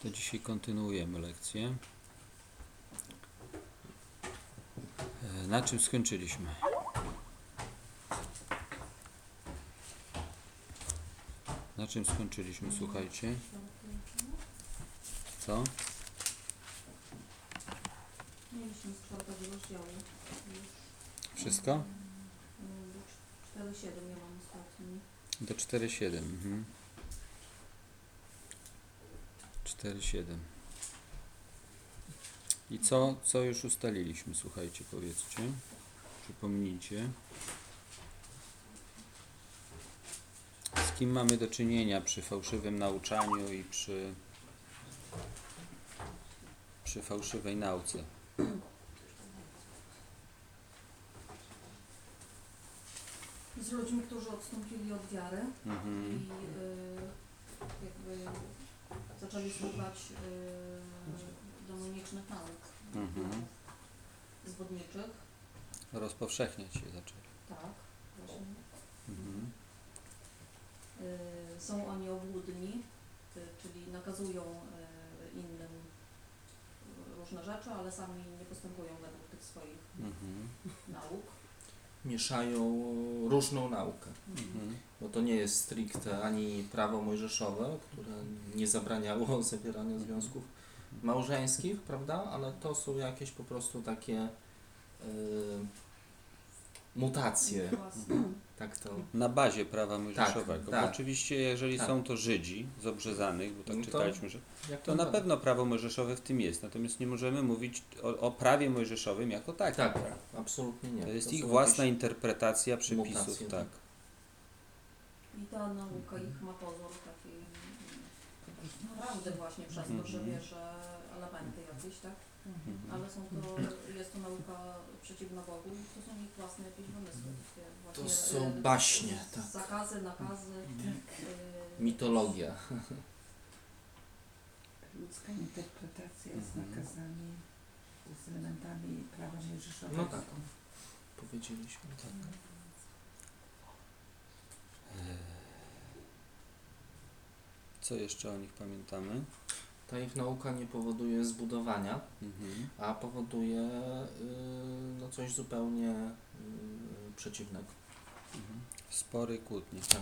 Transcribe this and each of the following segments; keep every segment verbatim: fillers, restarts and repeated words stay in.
To dzisiaj kontynuujemy lekcję. Na czym skończyliśmy? Na czym skończyliśmy, słuchajcie? Co? Mieliśmy z czwartego rozdziału. Wszystko? cztery siedem ja mam ostatni. Do cztery siedem. Mhm. cztery siedem. I co, co już ustaliliśmy, słuchajcie, powiedzcie. Przypomnijcie. Z kim mamy do czynienia przy fałszywym nauczaniu i przy, przy fałszywej nauce? Z ludźmi, którzy odstąpili od wiary Mhm. i y, jakby zaczęli słuchać y, demonicznych nauk Mhm. zwodniczych. Rozpowszechniać się zaczęli. Tak, właśnie. Mhm. Y, są oni obłudni, y, czyli nakazują y, innym różne rzeczy, ale sami nie postępują według tych swoich Mhm. nauk. Mieszają różną naukę, Mhm. bo to nie jest stricte ani prawo mojżeszowe, które nie zabraniało zawierania związków małżeńskich, prawda, ale to są jakieś po prostu takie y, mutacje, Własne. tak to... Na bazie prawa mojżeszowego. tak. Bo oczywiście, jeżeli Tak. są to Żydzi z obrzezanych, bo tak No to- czytaliśmy, że Jak to na pewno prawo mojżeszowe w tym jest. Natomiast nie możemy mówić o, o prawie mojżeszowym jako takim. Tak, absolutnie nie. To jest To ich są własna jakieś- interpretacja przepisów. mutacje, Tak. I ta nauka ich ma pozór takiej mm, prawdy właśnie przez to, że Mhm. bierze elementy jakieś, tak? Mhm. Ale są to, jest to nauka przeciwna Bogu i to są ich własne jakieś wymysły. Takie właśnie, To są y, baśnie, tak. Zakazy, nakazy. y, Mitologia. Ludzka interpretacja z Mhm. nakazami, z elementami prawa mojżeszowego. No tak. Powiedzieliśmy. Tak. Co jeszcze o nich pamiętamy? Ta ich nauka nie powoduje zbudowania, Mhm. a powoduje y, no coś zupełnie y, przeciwnego. Mhm. Spory, kłótnie. Tak.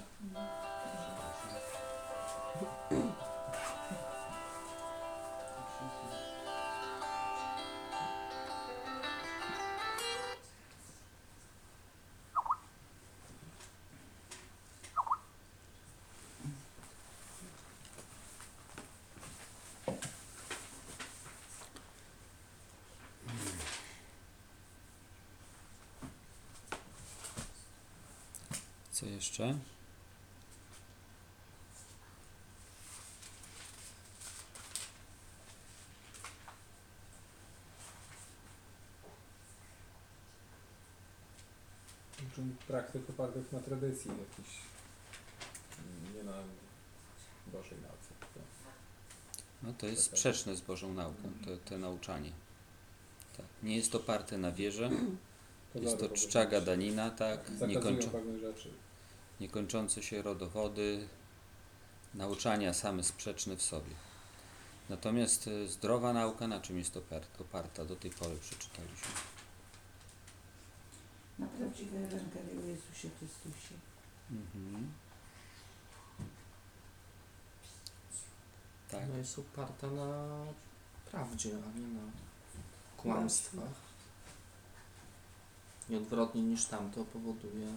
Co jeszcze? Praktyk opartych na tradycji jakiś, nie na Bożej nauce. To No to jest sprzeczne z Bożą nauką, to, to nauczanie. Tak. Nie jest oparte na wierze, jest to czcza gadanina, tak, Zakazują niekończą, pewnych rzeczy. niekończące się rodowody, nauczania same sprzeczne w sobie. Natomiast e, zdrowa nauka na czym jest oparta? oparta? Do tej pory przeczytaliśmy. Na prawdziwej Ewangelii o Jezusie Chrystusie. Mhm. Tak. No jest oparta na prawdzie, a nie na kłamstwach. I odwrotnie niż tamto powoduje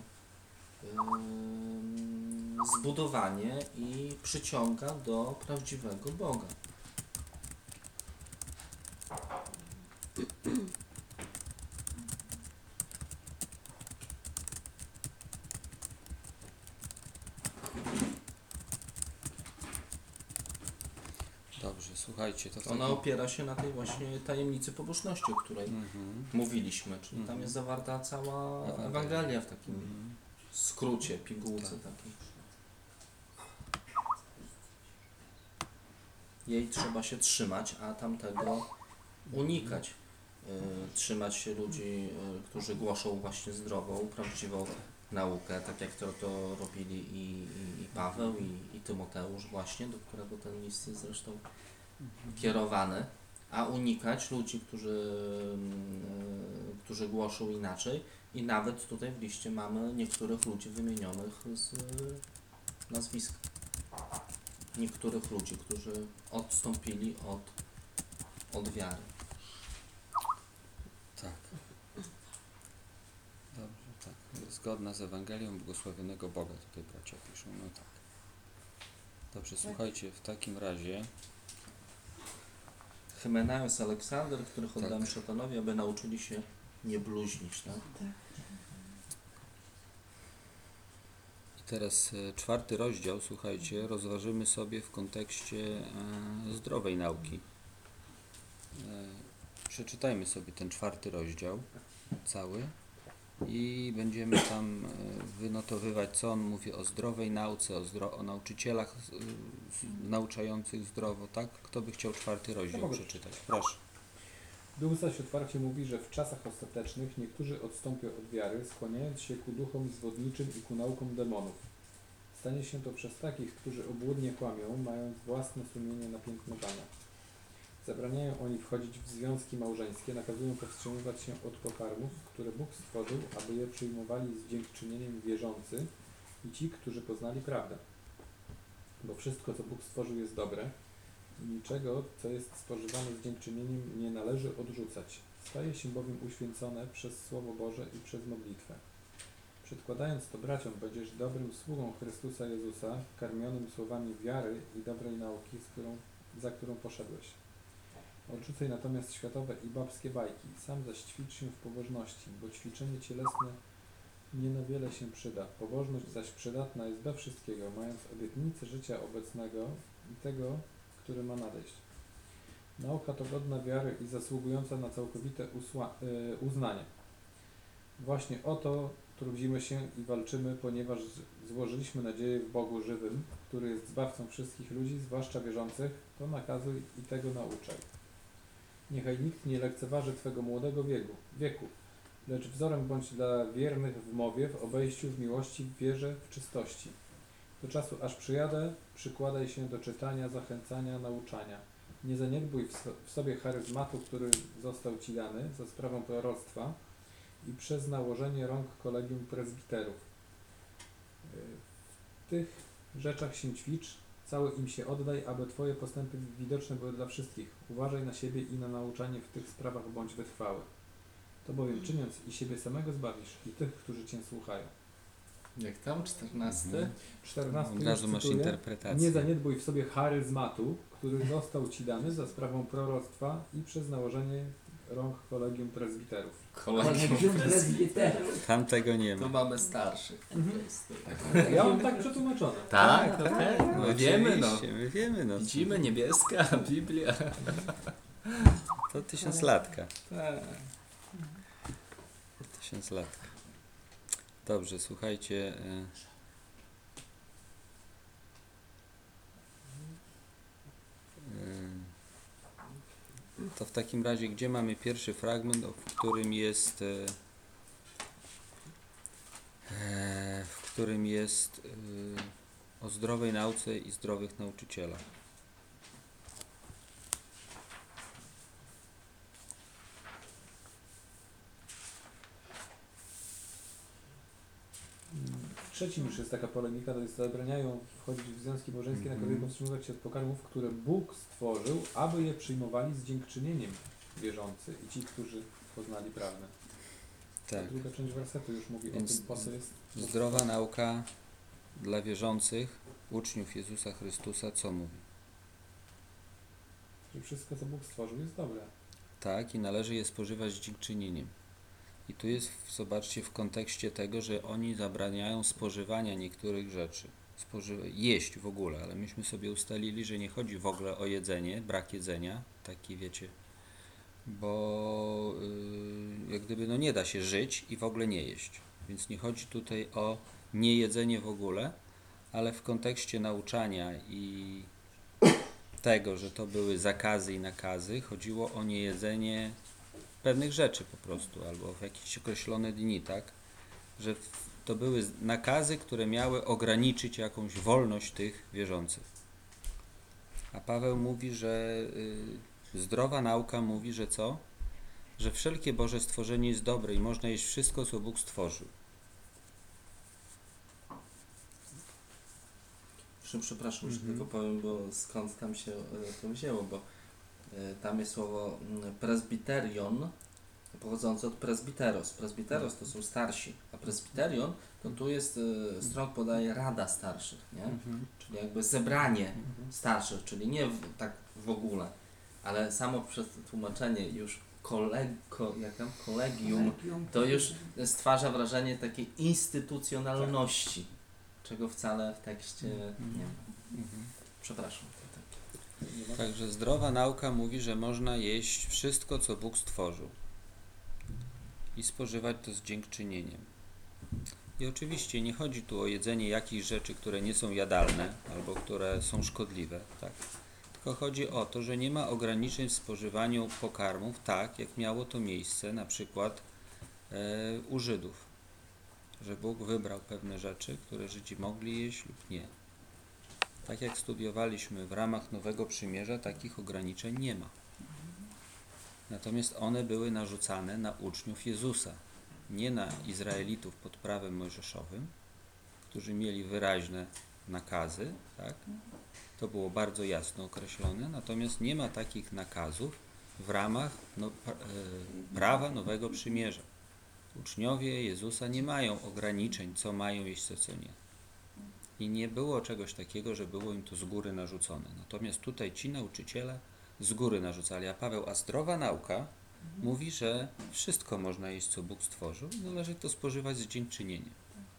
ym, zbudowanie i przyciąga do prawdziwego Boga. Dobrze, słuchajcie, to w Ona takim... opiera się na tej właśnie tajemnicy pobożności, o której Mhm. mówiliśmy, czyli tam Mhm. jest zawarta cała Ewangelia. Ewangelia w takim Mhm. skrócie, pigułce Tak. takiej. Jej trzeba się trzymać, a tamtego unikać. Y, trzymać się ludzi, y, którzy głoszą właśnie zdrową, prawdziwą naukę, tak jak to, to robili i, i, i Paweł, i, i Tymoteusz właśnie, do którego ten list jest zresztą kierowany, a unikać ludzi, którzy, mm, którzy głoszą inaczej. I nawet tutaj w liście mamy niektórych ludzi wymienionych z nazwiska. Niektórych ludzi, którzy odstąpili od, od wiary. Tak. Dobrze, tak. Zgodna z Ewangelią błogosławionego Boga, tutaj bracia piszą, no tak. Dobrze, słuchajcie, w takim razie Hymenaios, Aleksander, których Tak. oddamy szatanowi, aby nauczyli się nie bluźnić. Tak? Tak. i teraz e, czwarty rozdział, słuchajcie, rozważymy sobie w kontekście e, zdrowej nauki. E, przeczytajmy sobie ten czwarty rozdział cały i będziemy tam e, wynotowywać, co on mówi o zdrowej nauce, o, zdro- o nauczycielach e, z- nauczających zdrowo, tak? Kto by chciał czwarty rozdział mogę. przeczytać? Proszę. Duch zaś otwarcie mówi, że w czasach ostatecznych niektórzy odstąpią od wiary, skłaniając się ku duchom zwodniczym i ku naukom demonów. Stanie się to przez takich, którzy obłudnie kłamią, mając własne sumienie napiętnowane. Zabraniają oni wchodzić w związki małżeńskie, nakazują powstrzymywać się od pokarmów, które Bóg stworzył, aby je przyjmowali z dziękczynieniem wierzący i ci, którzy poznali prawdę. Bo wszystko, co Bóg stworzył, jest dobre, i niczego, co jest spożywane z dziękczynieniem, nie należy odrzucać. Staje się bowiem uświęcone przez Słowo Boże i przez modlitwę. Przedkładając to braciom, będziesz dobrym sługą Chrystusa Jezusa, karmionym słowami wiary i dobrej nauki, z którą, za którą poszedłeś. Odrzucaj natomiast światowe i babskie bajki, sam zaś ćwicz się w pobożności, bo ćwiczenie cielesne nie na wiele się przyda. Pobożność zaś przydatna jest do wszystkiego, mając obietnicę życia obecnego i tego, który ma nadejść. Nauka to godna wiary i zasługująca na całkowite usła, y, uznanie. Właśnie o to trudzimy się i walczymy, ponieważ złożyliśmy nadzieję w Bogu żywym, który jest zbawcą wszystkich ludzi, zwłaszcza wierzących, to nakazuj i tego nauczaj. Niechaj nikt nie lekceważy Twego młodego wieku, wieku, lecz wzorem bądź dla wiernych w mowie, w obejściu, w miłości, w wierze, w czystości. Do czasu, aż przyjadę, przykładaj się do czytania, zachęcania, nauczania. Nie zaniedbuj w, so, w sobie charyzmatu, który został Ci dany za sprawą proroctwa i przez nałożenie rąk kolegium prezbiterów. W tych rzeczach się ćwicz, cały im się oddaj, aby Twoje postępy widoczne były dla wszystkich. Uważaj na siebie i na nauczanie w tych sprawach bądź wytrwały. To bowiem czyniąc i siebie samego zbawisz i tych, którzy Cię słuchają. Jak tam? czternasty? Mhm. czternasty Od razu już masz cytuję. interpretację. Nie zaniedbuj w sobie charyzmatu, który został Ci dany za sprawą proroctwa i przez nałożenie rąk kolegium prezbiterów. Kolegium. Prezbiterów. Tam tego nie To ma. mamy starszych. Mhm. To jest, tak. Ja mam tak przetłumaczone. Tak, okej. No, My wiemy, no. oczywiście, my wiemy, no. Widzimy, niebieska Biblia. To tysiąclatka. Tak. Tysiąclatka. Dobrze, słuchajcie. e, e, To w takim razie, gdzie mamy pierwszy fragment, o- w którym jest e, e, w którym jest e, o zdrowej nauce i zdrowych nauczycielach. W trzecim już jest taka polemika, to jest zabraniają wchodzić w związki małżeńskie, Mhm. nakazują powstrzymywać się od pokarmów, które Bóg stworzył, aby je przyjmowali z dziękczynieniem wierzący i ci, którzy poznali prawdę. Tak. Druga część wersetu już mówi Więc o tym, po co jest Zdrowa nauka dla wierzących, uczniów Jezusa Chrystusa, co mówi? że wszystko, co Bóg stworzył, jest dobre. Tak, i należy je spożywać z dziękczynieniem. I tu jest, zobaczcie, w kontekście tego, że oni zabraniają spożywania niektórych rzeczy. Spoży- jeść w ogóle, ale myśmy sobie ustalili, że nie chodzi w ogóle o jedzenie, brak jedzenia, taki wiecie, bo yy, jak gdyby no nie da się żyć i w ogóle nie jeść. Więc nie chodzi tutaj o niejedzenie w ogóle, ale w kontekście nauczania i tego, że to były zakazy i nakazy, chodziło o niejedzenie pewnych rzeczy po prostu, albo w jakieś określone dni, tak? Że w- to były z- nakazy, które miały ograniczyć jakąś wolność tych wierzących. A Paweł mówi, że y, zdrowa nauka mówi, że co? Że wszelkie Boże stworzenie jest dobre i można jeść wszystko, co Bóg stworzył. Prze- Przepraszam, że Mhm. tylko powiem, bo skąd tam się e, to wzięło, bo e, tam jest słowo mm, presbyterion pochodzące od presbiteros. Presbiteros to są starsi, a presbyterion to tu jest, e, stron podaje rada starszych, nie? Mhm. Czyli jakby zebranie Mhm. starszych, czyli nie w, tak w ogóle, ale samo przetłumaczenie już kolego, jak tam, kolegium, to już stwarza wrażenie takiej instytucjonalności, czego wcale w tekście nie ma. Mhm. Przepraszam. Także zdrowa nauka mówi, że można jeść wszystko, co Bóg stworzył i spożywać to z dziękczynieniem. I oczywiście nie chodzi tu o jedzenie jakichś rzeczy, które nie są jadalne albo które są szkodliwe, tak? Tylko chodzi o to, że nie ma ograniczeń w spożywaniu pokarmów, tak jak miało to miejsce na przykład e, u Żydów, że Bóg wybrał pewne rzeczy, które Żydzi mogli jeść lub nie. Tak jak studiowaliśmy w ramach Nowego Przymierza, takich ograniczeń nie ma. Natomiast one były narzucane na uczniów Jezusa, nie na Izraelitów pod prawem mojżeszowym, którzy mieli wyraźne nakazy, tak? To było bardzo jasno określone, natomiast nie ma takich nakazów w ramach no, pra- e, prawa Nowego Przymierza. Uczniowie Jezusa nie mają ograniczeń, co mają jeść, a co nie. I nie było czegoś takiego, że było im to z góry narzucone. Natomiast tutaj ci nauczyciele z góry narzucali, a Paweł, a zdrowa nauka mówi, że wszystko można jeść, co Bóg stworzył, i należy to spożywać z dziękczynieniem.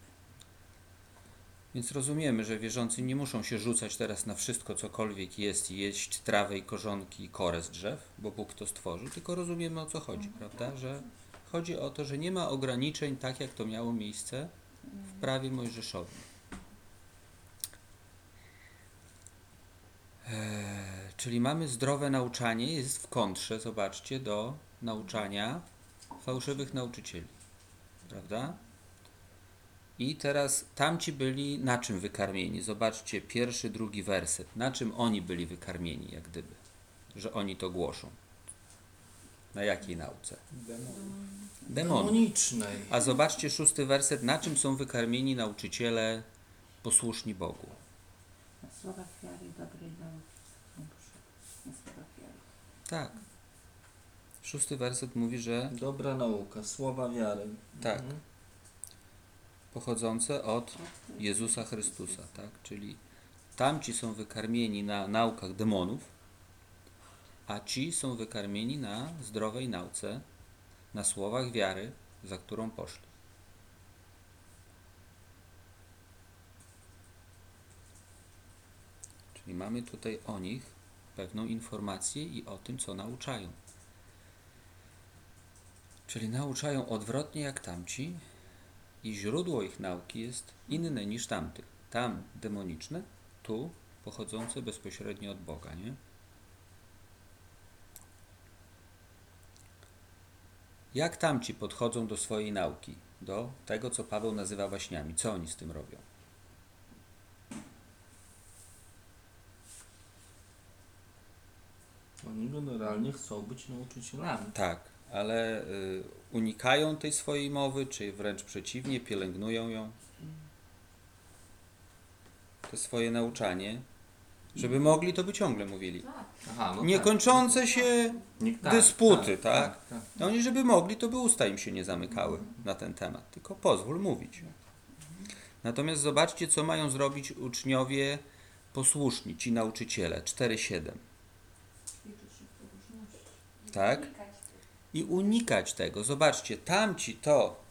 Więc rozumiemy, że wierzący nie muszą się rzucać teraz na wszystko, cokolwiek jest, i jeść trawę i korzonki i korę z drzew, bo Bóg to stworzył, tylko rozumiemy, o co chodzi, prawda? Że chodzi o to, że nie ma ograniczeń, tak jak to miało miejsce w prawie mojżeszowym. Eee, czyli mamy zdrowe nauczanie, jest w kontrze, zobaczcie, do nauczania fałszywych nauczycieli, prawda? I teraz tamci byli na czym wykarmieni? Zobaczcie, pierwszy, drugi werset. Na czym oni byli wykarmieni, jak gdyby? Że oni to głoszą. Na jakiej nauce? Demon. Demon. Demonicznej. A zobaczcie szósty werset. Na czym są wykarmieni nauczyciele posłuszni Bogu? Na słowach wiary dobrej nauki. Na słowach wiary. Tak. Szósty werset mówi, że Dobra nauka, słowa wiary. tak, Mhm. pochodzące od Jezusa Chrystusa, tak? Czyli tamci są wykarmieni na naukach demonów, a ci są wykarmieni na zdrowej nauce, na słowach wiary, za którą poszli. Czyli mamy tutaj o nich pewną informację i o tym, co nauczają. Czyli nauczają odwrotnie jak tamci i źródło ich nauki jest inne niż tamtych. Tam demoniczne, tu pochodzące bezpośrednio od Boga, nie? Jak tamci podchodzą do swojej nauki, do tego, co Paweł nazywa waśniami? Co oni z tym robią? Oni generalnie chcą być nauczycielami. Tak, ale y, unikają tej swojej mowy, czy wręcz przeciwnie, pielęgnują ją. To swoje nauczanie, żeby mogli, to by ciągle mówili. Tak. Aha, no Niekończące się Nie- tak, dysputy, tak? tak, tak. No oni, żeby mogli, to by usta im się nie zamykały na ten temat, tylko pozwól mówić. Natomiast zobaczcie, co mają zrobić uczniowie posłuszni, ci nauczyciele, cztery siedem, Ćwiczyć się w pobożności. tak? I unikać tego. Zobaczcie, tamci to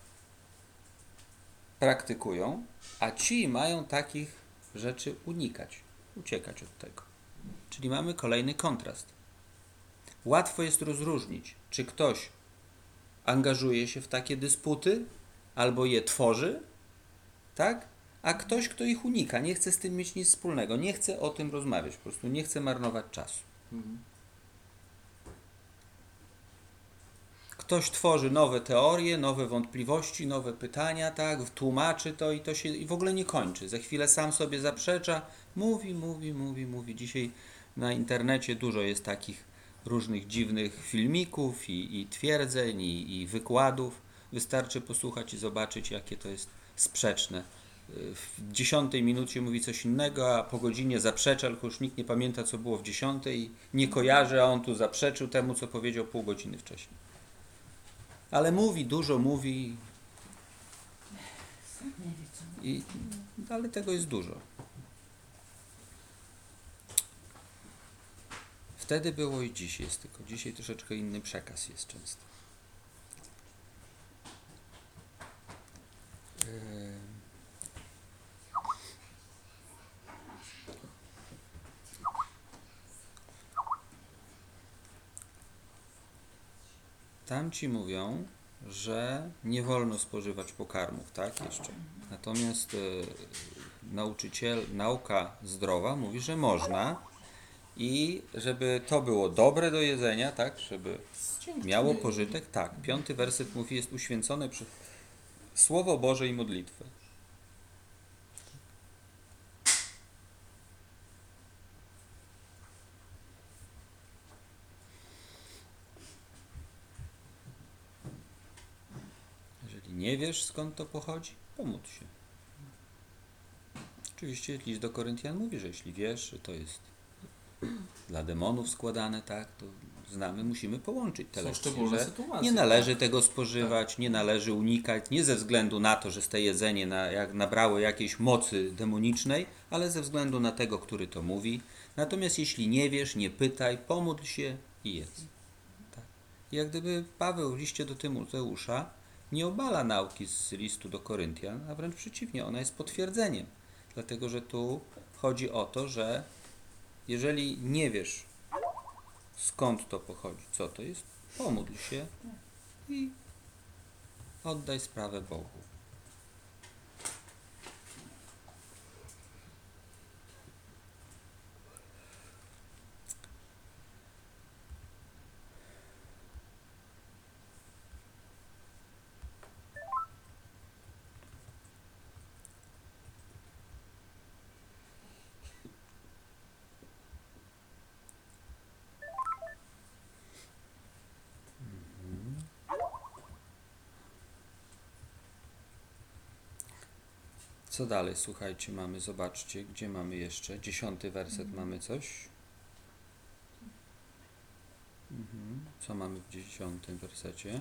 praktykują, a ci mają takich rzeczy unikać, uciekać od tego. Czyli mamy kolejny kontrast. Łatwo jest rozróżnić, czy ktoś angażuje się w takie dysputy, albo je tworzy, tak? A ktoś, kto ich unika, nie chce z tym mieć nic wspólnego, nie chce o tym rozmawiać, po prostu nie chce marnować czasu. Mhm. ktoś tworzy nowe teorie, nowe wątpliwości, nowe pytania, tak, tłumaczy to i to się i w ogóle nie kończy. Za chwilę sam sobie zaprzecza, mówi, mówi, mówi, mówi. Dzisiaj na internecie dużo jest takich różnych dziwnych filmików i, i twierdzeń, i, i wykładów. Wystarczy posłuchać i zobaczyć, jakie to jest sprzeczne. W dziesiątej minucie mówi coś innego, a po godzinie zaprzecza, tylko już nikt nie pamięta, co było w dziesiątej i nie kojarzy, a on tu zaprzeczył temu, co powiedział pół godziny wcześniej. Ale mówi, dużo mówi, Sam nie wie, co mówi. i, ale tego jest dużo. Wtedy było i dziś jest, tylko dzisiaj troszeczkę inny przekaz jest często. Yy. Tamci mówią, że nie wolno spożywać pokarmów, tak? Jeszcze. Natomiast y, nauczyciel, nauka zdrowa mówi, że można i żeby to było dobre do jedzenia, tak? Żeby miało pożytek, tak. Piąty werset mówi, jest uświęcone przez Słowo Boże i modlitwę. Jeżeli nie wiesz, skąd to pochodzi, pomódl się. Oczywiście list do Koryntian mówi, że jeśli wiesz, że to jest dla demonów składane, tak, to znamy, musimy połączyć te Są lekcje, szczególne że sytuacje. nie należy tak? tego spożywać, nie należy unikać, nie ze względu na to, że te jedzenie na, jak nabrało jakiejś mocy demonicznej, ale ze względu na tego, który to mówi. Natomiast jeśli nie wiesz, nie pytaj, pomódl się i jedz. Tak. I jak gdyby Paweł w liście do Tymoteusza nie obala nauki z listu do Koryntian, a wręcz przeciwnie, ona jest potwierdzeniem. Dlatego, że tu chodzi o to, że jeżeli nie wiesz, skąd to pochodzi, co to jest, pomódl się i oddaj sprawę Bogu. Co dalej? Słuchajcie, mamy, zobaczcie, gdzie mamy jeszcze? Dziesiąty werset, mamy coś? Mhm. Co mamy w dziesiątym wersecie?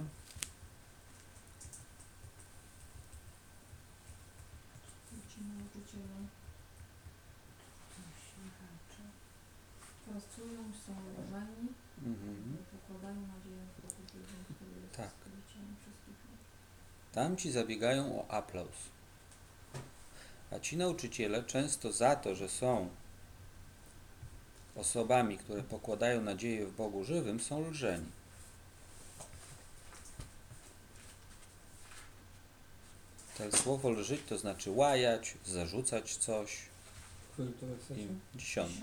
Ci nauczyciele pracują, są uważani, Mhm. pokładają nadzieję w Bogu żywym, który jest Tak. Stworzycielem wszystkich ludzi. Tamci zabiegają o aplauz. A ci nauczyciele często za to, że są osobami, które pokładają nadzieję w Bogu żywym, są lżeni. To słowo lżyć to znaczy łajać, zarzucać coś. Który to wersecie? I dziesiąty.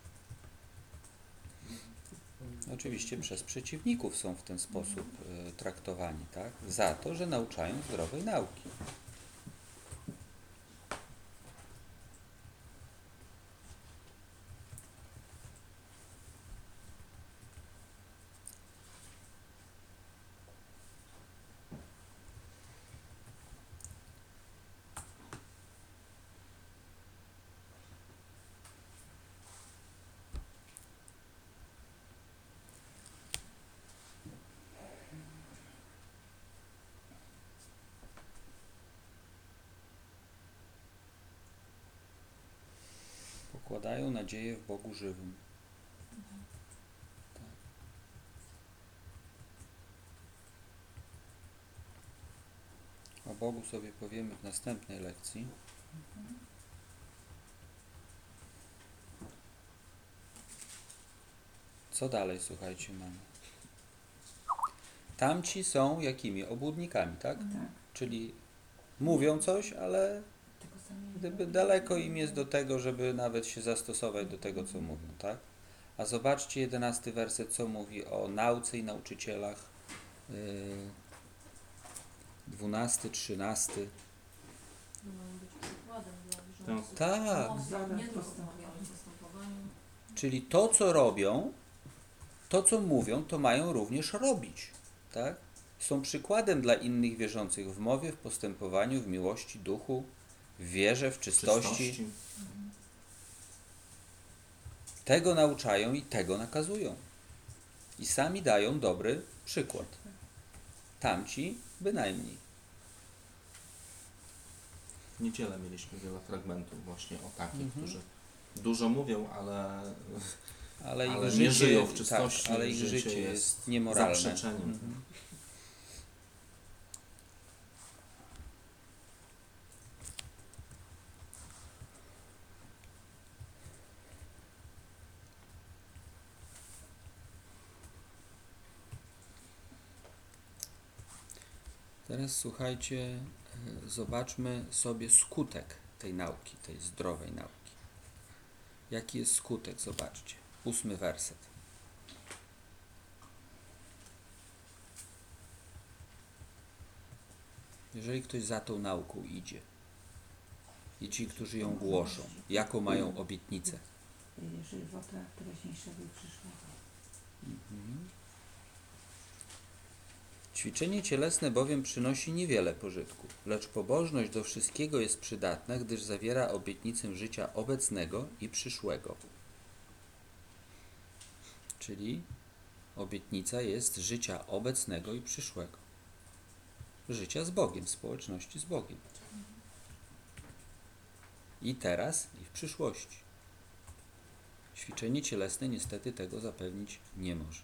Oczywiście przez przeciwników są w ten sposób y, traktowani, tak? Za to, że nauczają zdrowej nauki. Pokładają nadzieję w Bogu żywym. Tak. O Bogu sobie powiemy w następnej lekcji. Co dalej, słuchajcie, mamy? Tamci są jakimi? Obłudnikami, tak? Tak, Czyli mówią coś, ale tego samego. gdyby daleko im jest do tego, żeby nawet się zastosować do tego, co mówią, tak? A zobaczcie jedenasty werset, co mówi o nauce i nauczycielach dwunasty, trzynasty. No, mają być przykładem dla Tak. wierzących. Tak. Mowy, Wzorem nie tylko w postępowania. mowie, ale w postępowaniu. Czyli to, co robią, to, co mówią, to mają również robić. Tak? Są przykładem dla innych wierzących w mowie, w postępowaniu, w miłości, duchu, w wierze, w czystości. Czystości. Tego nauczają i tego nakazują. I sami dają dobry przykład. Tamci bynajmniej. W niedzielę mieliśmy wiele fragmentów właśnie o takich, Mhm. którzy dużo mówią, ale, Ale ich ale życie, nie żyją w czystości. tak, ale ich życie, życie jest, jest niemoralne. zaprzeczeniem. Mhm. Teraz słuchajcie, e, zobaczmy sobie skutek tej nauki, tej zdrowej nauki. Jaki jest skutek? Zobaczcie. Ósmy werset. Jeżeli ktoś za tą nauką idzie i ci, którzy ją głoszą, jaką mają obietnicę? Żywota teraźniejszego i przyszłego. Ćwiczenie cielesne bowiem przynosi niewiele pożytku, lecz pobożność do wszystkiego jest przydatna, gdyż zawiera obietnicę życia obecnego i przyszłego. Czyli obietnica jest życia obecnego i przyszłego. Życia z Bogiem, społeczności z Bogiem. I teraz, i w przyszłości. Ćwiczenie cielesne niestety tego zapewnić nie może.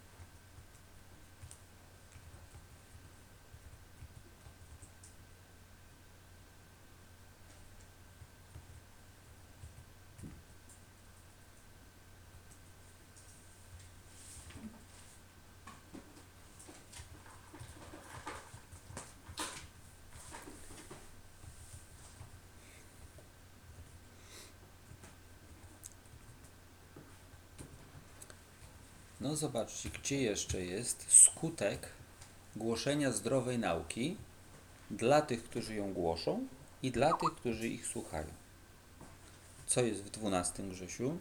No zobaczcie, gdzie jeszcze jest skutek głoszenia zdrowej nauki dla tych, którzy ją głoszą i dla tych, którzy ich słuchają. Co jest w dwunastym Grzesiu?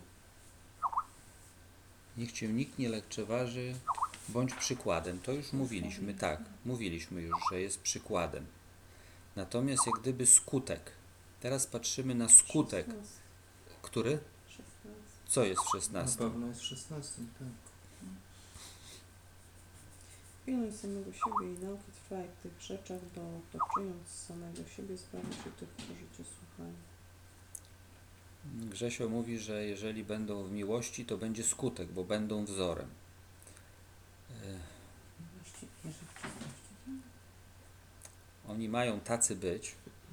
Niech cię nikt nie lekceważy, bądź przykładem. To już mówiliśmy, tak, mówiliśmy już, że jest przykładem. Natomiast jak gdyby skutek. Teraz patrzymy na skutek. Który? Co jest w Na szesnastym? pewno jest w szesnastym, tak. Pilnuj samego siebie i nauki trwaj w tych rzeczach, bo otoczając samego siebie zbawisz i tych, którzy Cię słuchają. Grzesio mówi, że jeżeli będą w miłości, to będzie skutek, bo będą wzorem. E, Właściwie wierzę w czystości. Oni mają tacy być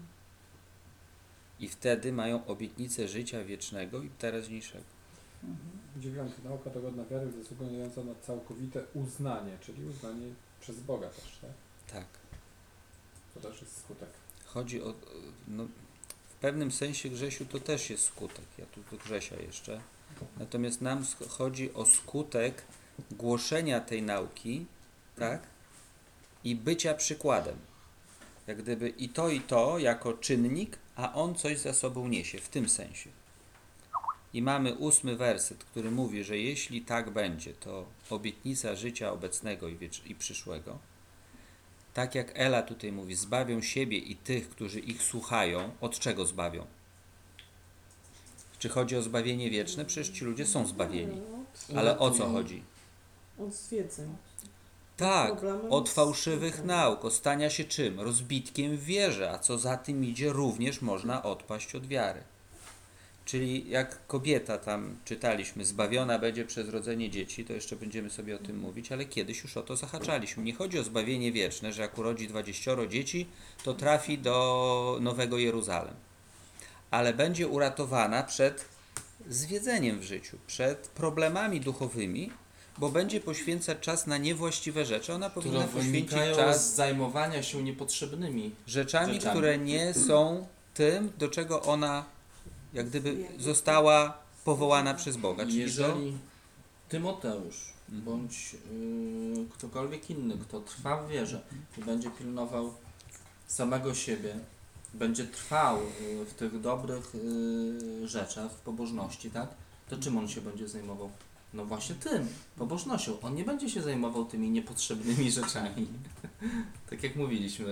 i wtedy mają obietnicę życia wiecznego i teraźniejszego. Mhm. Dziewiąty. Nauka dogodna wiary zasługująca na całkowite uznanie, czyli uznanie przez Boga też, tak? Tak. To też jest skutek. Chodzi o... No, w pewnym sensie, Grzesiu, to też jest skutek. Ja tu do Grzesia jeszcze. Natomiast nam sch- chodzi o skutek głoszenia tej nauki, tak? I bycia przykładem. Jak gdyby i to, i to jako czynnik, a on coś za sobą niesie, w tym sensie. I mamy ósmy werset, który mówi, że jeśli tak będzie, to obietnica życia obecnego i, wiecz- i przyszłego. Tak jak Ela tutaj mówi, zbawią siebie i tych, którzy ich słuchają. Od czego zbawią? Czy chodzi o zbawienie wieczne? Przecież ci ludzie są zbawieni. Od, Ale o co chodzi? od zwiedzeń. Tak, Problemem od z- fałszywych nauk, od stania się czym? Rozbitkiem w wierze, a co za tym idzie, również można odpaść od wiary. Czyli jak kobieta tam czytaliśmy, zbawiona będzie przez rodzenie dzieci, to jeszcze będziemy sobie o tym mówić, ale kiedyś już o to zahaczaliśmy. Nie chodzi o zbawienie wieczne, że jak urodzi dwadzieścioro dzieci, to trafi do Nowego Jeruzalem. Ale będzie uratowana przed zwiedzeniem w życiu, przed problemami duchowymi, bo będzie poświęcać czas na niewłaściwe rzeczy. Ona powinna Które poświęcić wynikają czas z zajmowania się niepotrzebnymi. rzeczami, rzeczami. które nie są tym, do czego ona jak gdyby została powołana przez Boga. I Czyli do, jeżeli, Tymoteusz, Mhm. bądź y, ktokolwiek inny, kto trwa w wierze i będzie pilnował samego siebie, będzie trwał y, w tych dobrych y, rzeczach, w pobożności, tak? To czym on się będzie zajmował? No właśnie tym, pobożnością. On nie będzie się zajmował tymi niepotrzebnymi rzeczami. Tak jak mówiliśmy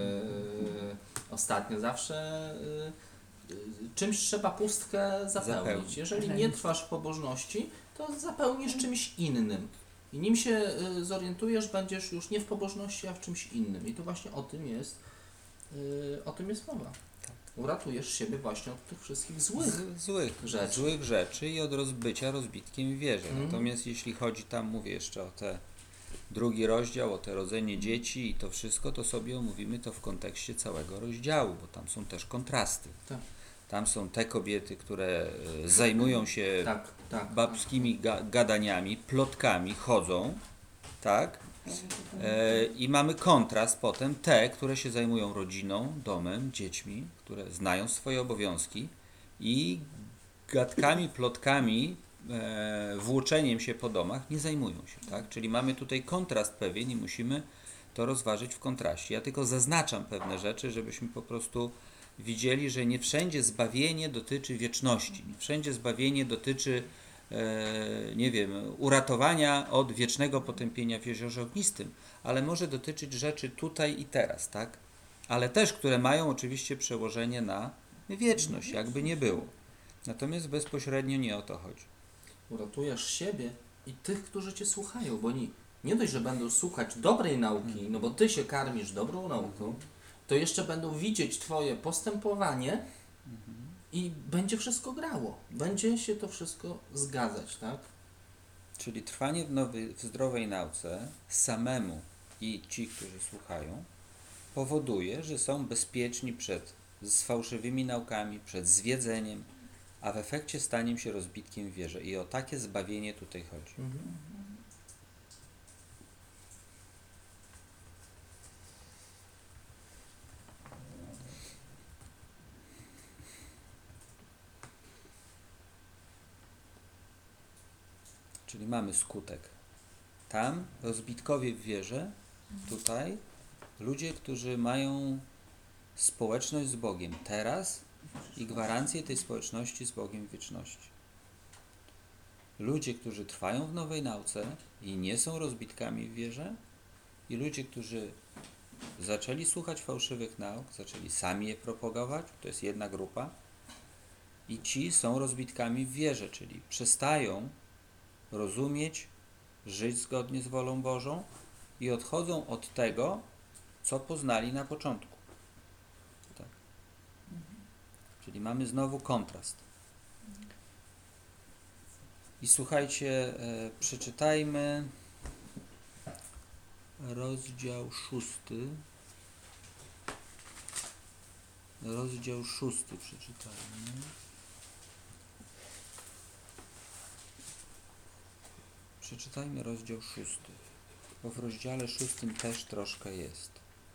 y, ostatnio, zawsze y, y, czymś trzeba pustkę zapełnić. Zapełnić. Jeżeli nie trwasz w pobożności, to zapełnisz czymś innym. I nim się y, zorientujesz, będziesz już nie w pobożności, a w czymś innym. I to właśnie o tym jest, y, o tym jest mowa. Uratujesz siebie właśnie od tych wszystkich złych. Z, złych rzeczy. złych rzeczy i od rozbycia rozbitkiem w wierze. Mhm. Natomiast jeśli chodzi tam, mówię jeszcze o te drugi rozdział, o te rodzenie dzieci i to wszystko, to sobie omówimy to w kontekście całego rozdziału, bo tam są też kontrasty. Tak. Tam są te kobiety, które e, zajmują się Tak, tak. babskimi ga gadaniami, plotkami, chodzą, tak? E, I mamy kontrast potem te, które się zajmują rodziną, domem, dziećmi, które znają swoje obowiązki i gadkami, plotkami, e, włóczeniem się po domach nie zajmują się, tak? Czyli mamy tutaj kontrast pewien i musimy to rozważyć w kontraście. Ja tylko zaznaczam pewne rzeczy, żebyśmy po prostu widzieli, że nie wszędzie zbawienie dotyczy wieczności, nie wszędzie zbawienie dotyczy e, nie wiem, uratowania od wiecznego potępienia w jeziorze ognistym, ale może dotyczyć rzeczy tutaj i teraz, tak? Ale też, które mają oczywiście przełożenie na wieczność, jakby nie było. Natomiast bezpośrednio nie o to chodzi. Uratujesz siebie i tych, którzy Cię słuchają, bo oni nie dość, że będą słuchać dobrej nauki, no bo Ty się karmisz dobrą nauką, to jeszcze będą widzieć Twoje postępowanie i będzie wszystko grało. Będzie się to wszystko zgadzać, tak? Czyli trwanie w, nowy, w zdrowej nauce samemu i ci, którzy słuchają, powoduje, że są bezpieczni przed z fałszywymi naukami, przed zwiedzeniem, a w efekcie staniem się rozbitkiem w wierze. I o takie zbawienie tutaj chodzi. Mhm. Czyli mamy skutek. Tam rozbitkowie w wierze, tutaj ludzie, którzy mają społeczność z Bogiem teraz i gwarancję tej społeczności z Bogiem w wieczności. Ludzie, którzy trwają w nowej nauce i nie są rozbitkami w wierze, i ludzie, którzy zaczęli słuchać fałszywych nauk, zaczęli sami je propagować, to jest jedna grupa, i ci są rozbitkami w wierze, czyli przestają rozumieć, żyć zgodnie z wolą Bożą i odchodzą od tego, co poznali na początku. Tak. Czyli mamy znowu kontrast. I słuchajcie, e, przeczytajmy rozdział szósty. Rozdział szósty przeczytajmy. Przeczytajmy rozdział szósty, bo w rozdziale szóstym też troszkę jest.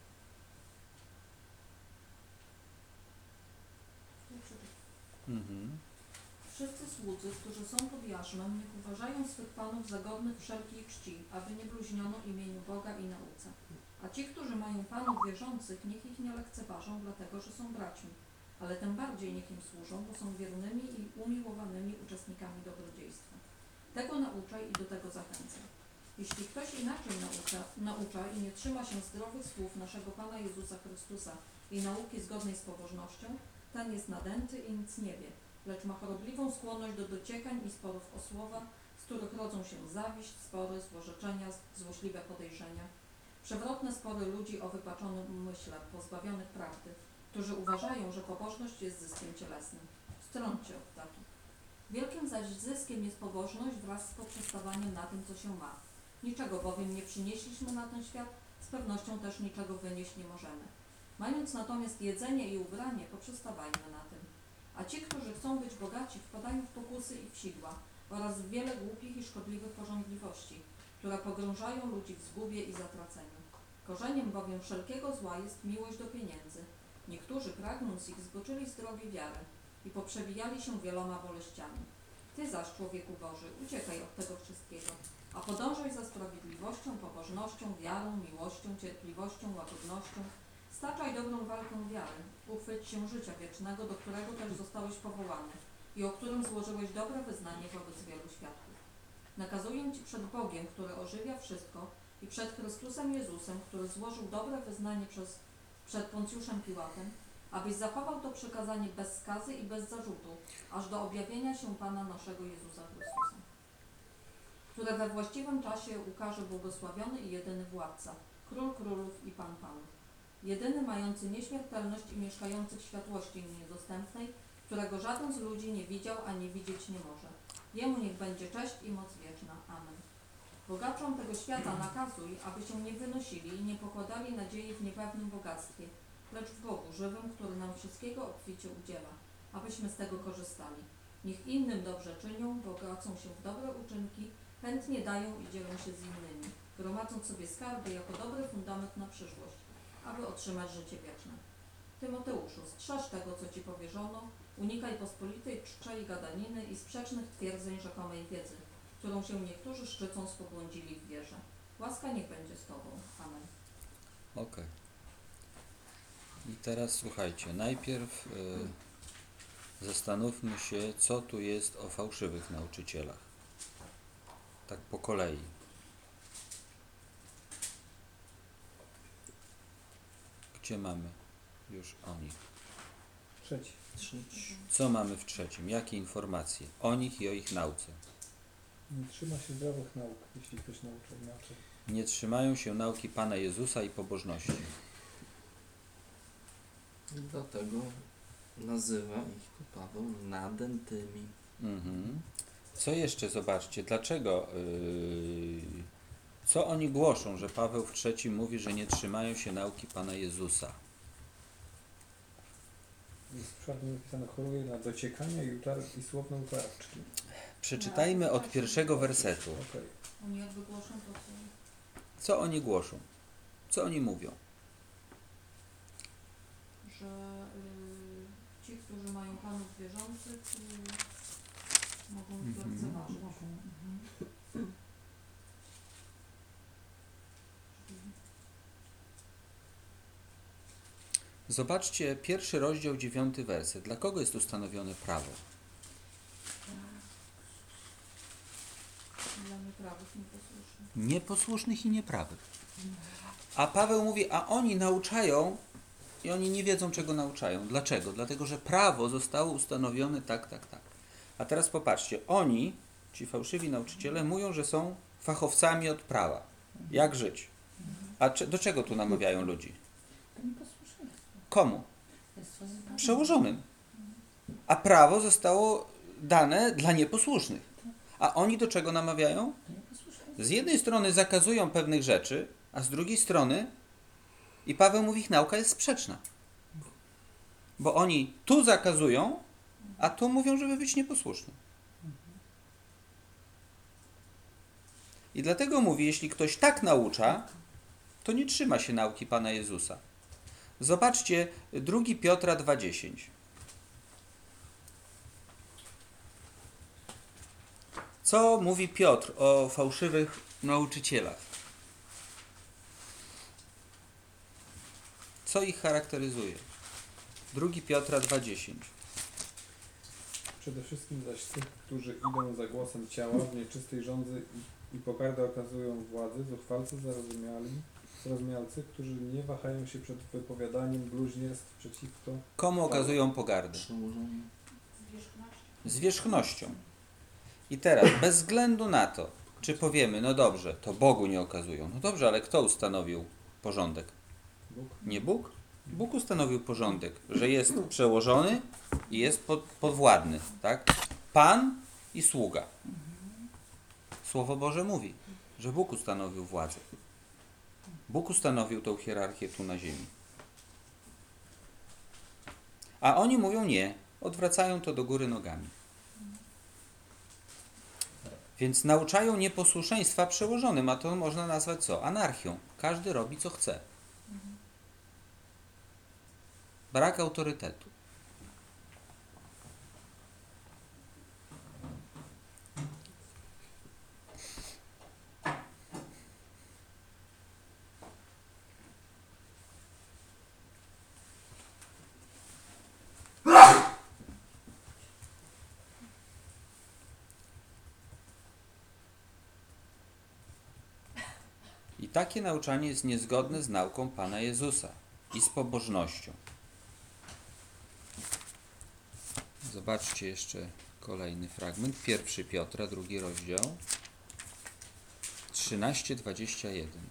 Mhm. Wszyscy słudzy, którzy są pod jarzmem, niech uważają swych panów za godnych wszelkiej czci, aby nie bluźniono imieniu Boga i nauce. A ci, którzy mają panów wierzących, niech ich nie lekceważą, dlatego że są braćmi, ale tym bardziej niech im służą, bo są wiernymi i umiłowanymi uczestnikami dobrodziejstwa. Tego nauczaj i do tego zachęcaj. Jeśli ktoś inaczej naucza, naucza i nie trzyma się zdrowych słów naszego Pana Jezusa Chrystusa i nauki zgodnej z pobożnością, ten jest nadęty i nic nie wie, lecz ma chorobliwą skłonność do dociekań i sporów o słowa, z których rodzą się zawiść, spory, złorzeczenia, złośliwe podejrzenia, przewrotne spory ludzi o wypaczonym umyśle, pozbawionych prawdy, którzy uważają, że pobożność jest zyskiem cielesnym. Strąćcie od takich. Wielkim zaś zyskiem jest pobożność wraz z poprzestawaniem na tym, co się ma. Niczego bowiem nie przynieśliśmy na ten świat, z pewnością też niczego wynieść nie możemy. Mając natomiast jedzenie i ubranie, poprzestawajmy na tym. A ci, którzy chcą być bogaci, wpadają w pokusy i w sidła oraz w wiele głupich i szkodliwych pożądliwości, które pogrążają ludzi w zgubie i zatraceniu. Korzeniem bowiem wszelkiego zła jest miłość do pieniędzy. Niektórzy, pragnąc ich, zboczyli z drogi wiary i poprzewijali się wieloma boleściami. Ty zaś, człowieku Boży, uciekaj od tego wszystkiego, a podążaj za sprawiedliwością, pobożnością, wiarą, miłością, cierpliwością, łagodnością. Staczaj dobrą walkę wiary, uchwyć się życia wiecznego, do którego też zostałeś powołany i o którym złożyłeś dobre wyznanie wobec wielu świadków. Nakazuję Ci przed Bogiem, który ożywia wszystko, i przed Chrystusem Jezusem, który złożył dobre wyznanie przez, przed Poncjuszem Piłatem, abyś zachował to przykazanie bez skazy i bez zarzutu, aż do objawienia się Pana naszego Jezusa Chrystusa, które we właściwym czasie ukaże błogosławiony i jedyny władca, Król królów i Pan panów, jedyny mający nieśmiertelność i mieszkający w światłości niedostępnej, którego żaden z ludzi nie widział ani widzieć nie może. Jemu niech będzie cześć i moc wieczna. Amen. Bogaczom tego świata nakazuj, aby się nie wynosili i nie pokładali nadziei w niepewnym bogactwie, lecz w Bogu żywym, który nam wszystkiego obficie udziela, abyśmy z tego korzystali. Niech innym dobrze czynią, bogacą się w dobre uczynki, chętnie dają i dzielą się z innymi, gromadząc sobie skarby jako dobry fundament na przyszłość, aby otrzymać życie wieczne. Tymoteuszu, strzeż tego, co Ci powierzono, unikaj pospolitej czczej gadaniny i sprzecznych twierdzeń rzekomej wiedzy, którą się niektórzy szczycąc pobłądzili w wierze. Łaska niech będzie z Tobą. Amen. Okej. I teraz słuchajcie, najpierw y, zastanówmy się, co tu jest o fałszywych nauczycielach. Tak po kolei. Gdzie mamy już o nich? Trzeci. Trzeci. Co mamy w trzecim? Jakie informacje o nich i o ich nauce? Nie trzyma się zdrowych nauk, jeśli ktoś naucza inaczej. Nie trzymają się nauki Pana Jezusa i pobożności. I dlatego nazywa ich tu Paweł nadętymi. Mhm. Co jeszcze? Zobaczcie, dlaczego, yy, co oni głoszą, że Paweł w trzecim mówi, że nie trzymają się nauki Pana Jezusa. Jest w czwartym napisane, choruje na dociekania i, utar- i słowne utarczki. Przeczytajmy od pierwszego wersetu. Okej. Oni jakby głoszą to, co... Co oni głoszą? Co oni mówią? że y, ci, którzy mają panów wierzących, y, mogą ich Mhm. lekceważyć. Zobaczcie, pierwszy rozdział, dziewiąty werset. Dla kogo jest ustanowione prawo? Dla nieprawych, nieposłusznych. Nieposłusznych i nieprawych. A Paweł mówi, a oni nauczają i oni nie wiedzą, czego nauczają. Dlaczego? Dlatego, że prawo zostało ustanowione tak, tak, tak. A teraz popatrzcie, oni, ci fałszywi nauczyciele, mówią, że są fachowcami od prawa. Jak żyć? A cze- do czego tu namawiają ludzi? To nieposłuszeństwo. Komu? Jest to z Panem. Przełożonym. A prawo zostało dane dla nieposłusznych. A oni do czego namawiają? To nieposłuszeństwo. Z jednej strony zakazują pewnych rzeczy, a z drugiej strony, i Paweł mówi, ich nauka jest sprzeczna. Bo oni tu zakazują, a tu mówią, żeby być nieposłusznym. I dlatego mówi, jeśli ktoś tak naucza, to nie trzyma się nauki Pana Jezusa. Zobaczcie, drugi Piotra dwa dziesięć. Co mówi Piotr o fałszywych nauczycielach? Co ich charakteryzuje? drugi Piotra dwa dziesięć. Przede wszystkim zaś tych, którzy idą za głosem ciała w nieczystej żądzy i, i pogardę okazują władzy, zuchwalcy, zarozumiali, zarozumialcy, którzy nie wahają się przed wypowiadaniem bluźnierstw przeciwko Komu okazują pogardę? Przełożony. Zwierzchnością. I teraz, bez względu na to, czy powiemy, no dobrze, to Bogu nie okazują. No dobrze, ale kto ustanowił porządek? Bóg. Nie Bóg? Bóg ustanowił porządek, że jest przełożony i jest pod, podwładny, tak? Pan i sługa. Słowo Boże mówi, że Bóg ustanowił władzę. Bóg ustanowił tą hierarchię tu na ziemi. A oni mówią nie, odwracają to do góry nogami. Więc nauczają nieposłuszeństwa przełożonym, a to można nazwać co? Anarchią. Każdy robi co chce. Brak autorytetu. takie nauczanie jest niezgodne z nauką Pana Jezusa i z pobożnością. Zobaczcie jeszcze kolejny fragment. Pierwszy Piotra, drugi rozdział. trzynaście dwadzieścia jeden.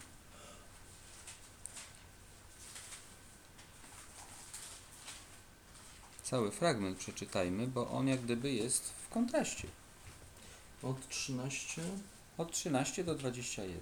Cały fragment przeczytajmy, bo on jak gdyby jest w kontraście. Od trzynaście. Od trzynaście do dwudziestu jeden.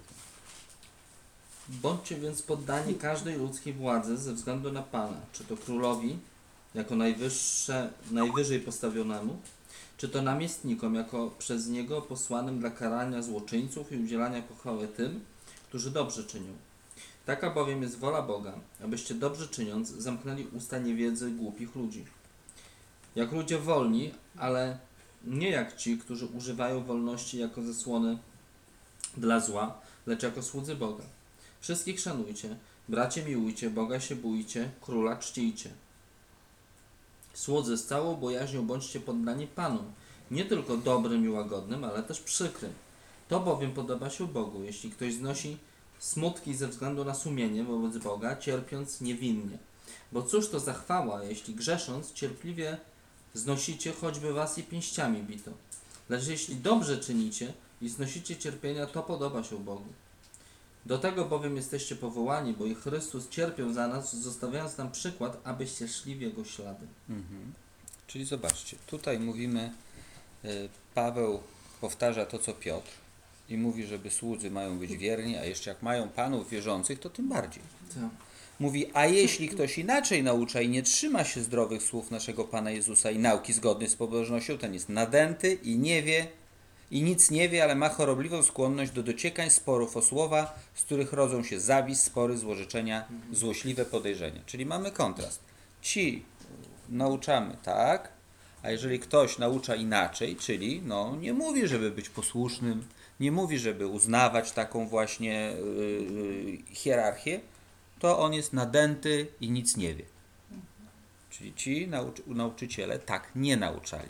Bądźcie więc poddani każdej ludzkiej władzy ze względu na Pana, czy to królowi, jako najwyższe, najwyżej postawionemu, czy to namiestnikom, jako przez niego posłanym dla karania złoczyńców i udzielania pochwały tym, którzy dobrze czynią. Taka bowiem jest wola Boga, abyście dobrze czyniąc zamknęli usta niewiedzy głupich ludzi. Jak ludzie wolni, ale nie jak ci, którzy używają wolności jako zasłony dla zła, lecz jako słudzy Boga. Wszystkich szanujcie, bracie miłujcie, Boga się bójcie, króla czcijcie. Słudzy, z całą bojaźnią bądźcie poddani Panu, nie tylko dobrym i łagodnym, ale też przykrym. To bowiem podoba się Bogu, jeśli ktoś znosi smutki ze względu na sumienie wobec Boga, cierpiąc niewinnie. Bo cóż to za chwała, jeśli grzesząc cierpliwie znosicie, choćby was i pięściami bito. Lecz jeśli dobrze czynicie i znosicie cierpienia, to podoba się Bogu. Do tego bowiem jesteście powołani, bo i Chrystus cierpiał za nas, zostawiając nam przykład, abyście szli w Jego ślady. Mhm. Czyli zobaczcie, tutaj mówimy, y, Paweł powtarza to, co Piotr i mówi, żeby słudzy mają być wierni, a jeszcze jak mają panów wierzących, to tym bardziej. Tak. Mówi, a jeśli ktoś inaczej naucza i nie trzyma się zdrowych słów naszego Pana Jezusa i nauki zgodnej z pobożnością, ten jest nadęty i nie wie, i nic nie wie, ale ma chorobliwą skłonność do dociekań, sporów o słowa, z których rodzą się zawist, spory, złorzeczenia, złośliwe podejrzenia. Czyli mamy kontrast. Ci nauczamy tak, a jeżeli ktoś naucza inaczej, czyli no, nie mówi, żeby być posłusznym, nie mówi, żeby uznawać taką właśnie yy, hierarchię, to on jest nadęty i nic nie wie. Czyli ci nauczy- nauczyciele tak nie nauczali.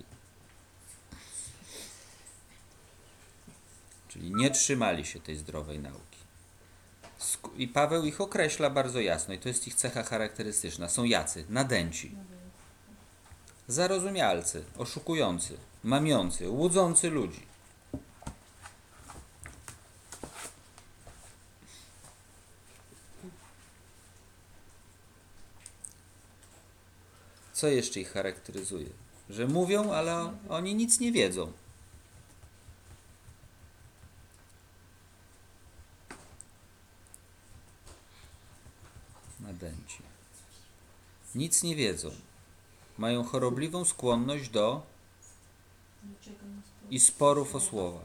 Czyli nie trzymali się tej zdrowej nauki. Sk- I Paweł ich określa bardzo jasno i to jest ich cecha charakterystyczna. Są jacy? Nadęci. Zarozumialcy, oszukujący, mamiący, łudzący ludzi. Co jeszcze ich charakteryzuje? Że mówią, ale oni nic nie wiedzą. Nadęci. Nic nie wiedzą. Mają chorobliwą skłonność do i sporów o słowa.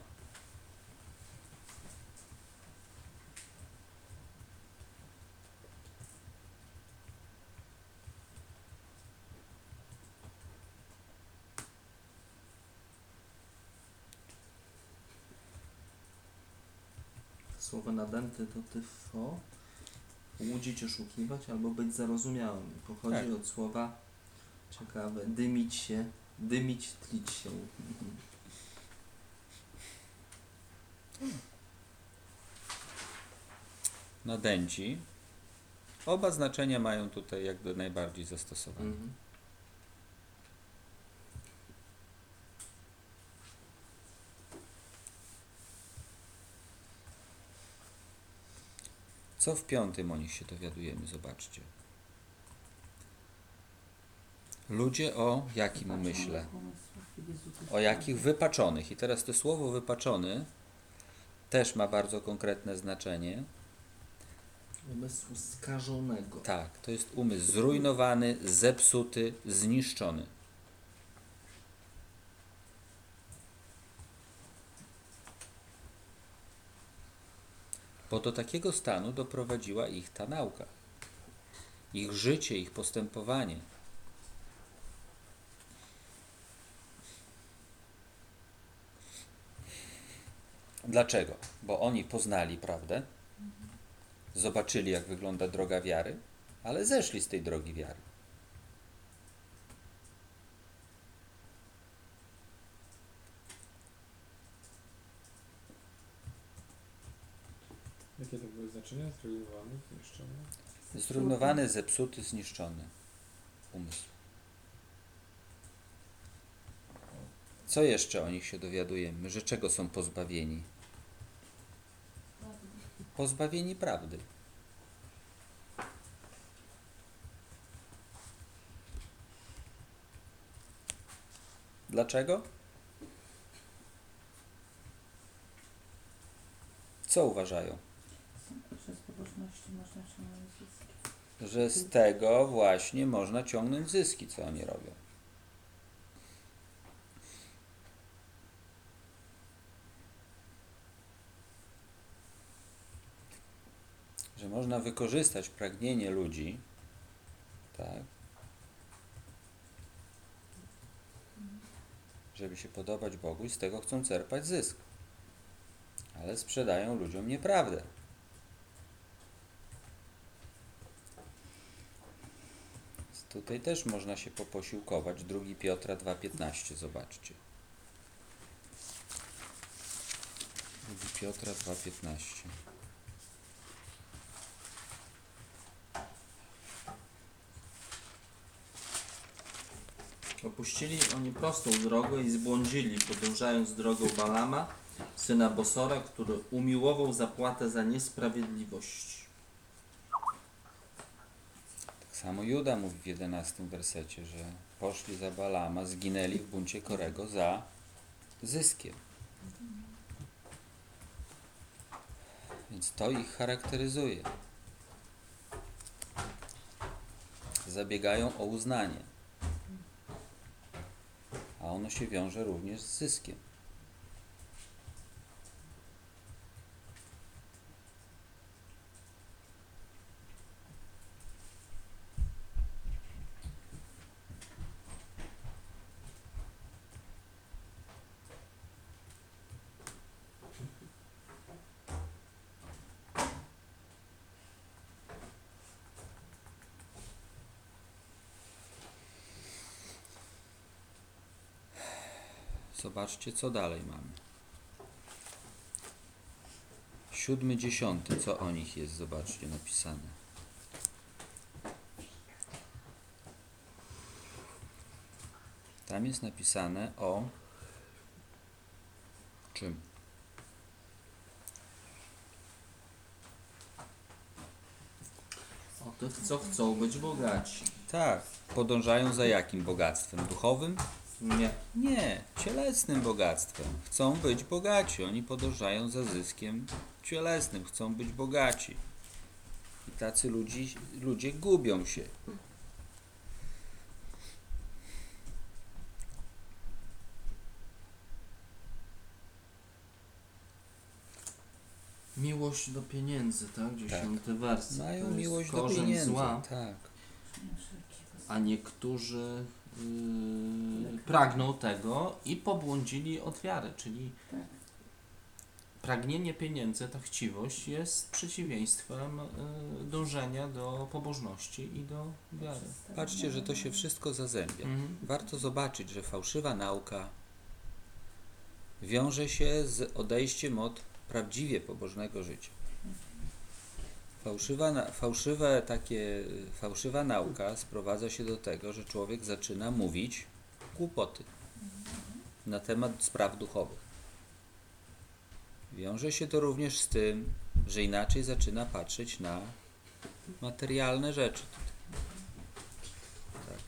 Słowo nadęty to tyfo, łudzić, oszukiwać albo być zarozumiałym. Pochodzi Tak. od słowa ciekawe, dymić się, dymić, tlić się. Nadęci. Oba znaczenia mają tutaj jakby najbardziej zastosowane. Mhm. Co w piątym o nich się dowiadujemy? Zobaczcie. Ludzie o jakim umyśle? O jakich wypaczonych. I teraz to słowo wypaczony też ma bardzo konkretne znaczenie. Umysłu skażonego. Tak, to jest umysł zrujnowany, zepsuty, zniszczony. Bo do takiego stanu doprowadziła ich ta nauka. Ich życie, ich postępowanie. Dlaczego? Bo oni poznali prawdę, zobaczyli, jak wygląda droga wiary, ale zeszli z tej drogi wiary. Jakie to były znaczenia? Zrujnowany, zniszczony? Zrujnowany, zepsuty, zniszczony umysł. Co jeszcze o nich się dowiadujemy? Że czego są pozbawieni? Pozbawieni prawdy. Dlaczego? Co uważają? Że z pobożności można ciągnąć zyski. Że z tego właśnie można ciągnąć zyski, co oni robią. Że można wykorzystać pragnienie ludzi, tak, żeby się podobać Bogu i z tego chcą czerpać zysk. Ale sprzedają ludziom nieprawdę. Tutaj też można się poposiłkować. drugi Piotra dwa piętnaście, zobaczcie. drugi Piotra dwa piętnaście. Opuścili oni prostą drogę i zbłądzili, podążając drogą Balama, syna Bosora, który umiłował zapłatę za niesprawiedliwość. Tak samo Juda mówi w jedenastym wersecie, że poszli za Balama, zginęli w buncie Korego za zyskiem. Więc to ich charakteryzuje. Zabiegają o uznanie. A ono się wiąże również z zyskiem. Zobaczcie, co dalej mamy. Siódmy, dziesiąty, co o nich jest, zobaczcie, napisane. Tam jest napisane o czym? O tych, co chcą być bogaci. Tak, podążają za jakim bogactwem? Duchowym? Nie. Nie, cielesnym bogactwem. Chcą być bogaci. Oni podążają za zyskiem cielesnym. Chcą być bogaci. I tacy ludzi, ludzie gubią się. Miłość do pieniędzy, tak? Dziesiąty werset. To Mają jest miłość do korzeń pieniędzy. zła, Tak. a niektórzy yy, pragną tego i pobłądzili od wiary, czyli Tak. pragnienie pieniędzy, ta chciwość jest przeciwieństwem yy, dążenia do pobożności i do wiary. Patrzcie, że to się wszystko zazębia. Mhm. Warto zobaczyć, że fałszywa nauka wiąże się z odejściem od prawdziwie pobożnego życia. Fałszywa, na- fałszywe takie, fałszywa nauka sprowadza się do tego, że człowiek zaczyna mówić głupoty na temat spraw duchowych. Wiąże się to również z tym, że inaczej zaczyna patrzeć na materialne rzeczy. Tak.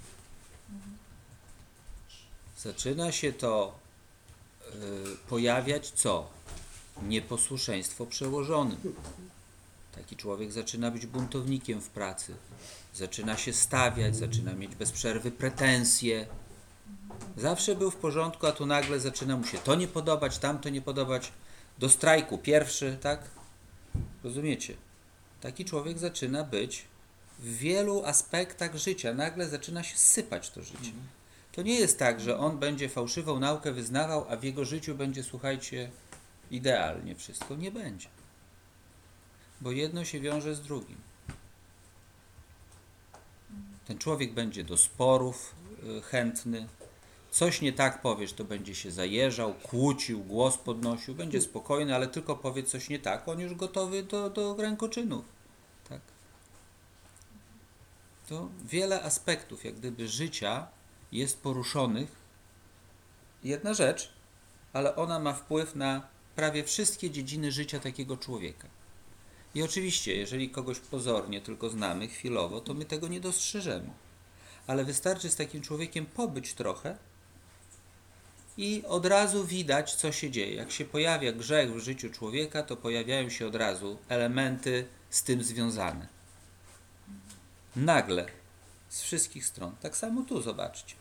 Zaczyna się to y, pojawiać co? Nieposłuszeństwo przełożonym. Taki człowiek zaczyna być buntownikiem w pracy. Zaczyna się stawiać, zaczyna mieć bez przerwy pretensje. Zawsze był w porządku, a tu nagle zaczyna mu się to nie podobać, tamto nie podobać. Do strajku pierwszy, tak? Rozumiecie? Taki człowiek zaczyna być w wielu aspektach życia. Nagle zaczyna się sypać to życie. To nie jest tak, że on będzie fałszywą naukę wyznawał, a w jego życiu będzie, słuchajcie, idealnie wszystko. Nie będzie. Bo jedno się wiąże z drugim. Ten człowiek będzie do sporów y, chętny, Coś nie tak powiesz, to będzie się zajeżał, kłócił, głos podnosił, będzie spokojny, ale tylko powiedz coś nie tak, on już gotowy do, do rękoczynów. Tak. To wiele aspektów, jak gdyby życia jest poruszonych. Jedna rzecz, ale ona ma wpływ na prawie wszystkie dziedziny życia takiego człowieka. I oczywiście, jeżeli kogoś pozornie tylko znamy chwilowo, to my tego nie dostrzeżemy. Ale wystarczy z takim człowiekiem pobyć trochę i od razu widać, co się dzieje. Jak się pojawia grzech w życiu człowieka, to pojawiają się od razu elementy z tym związane. Nagle, z wszystkich stron. Tak samo tu, zobaczcie.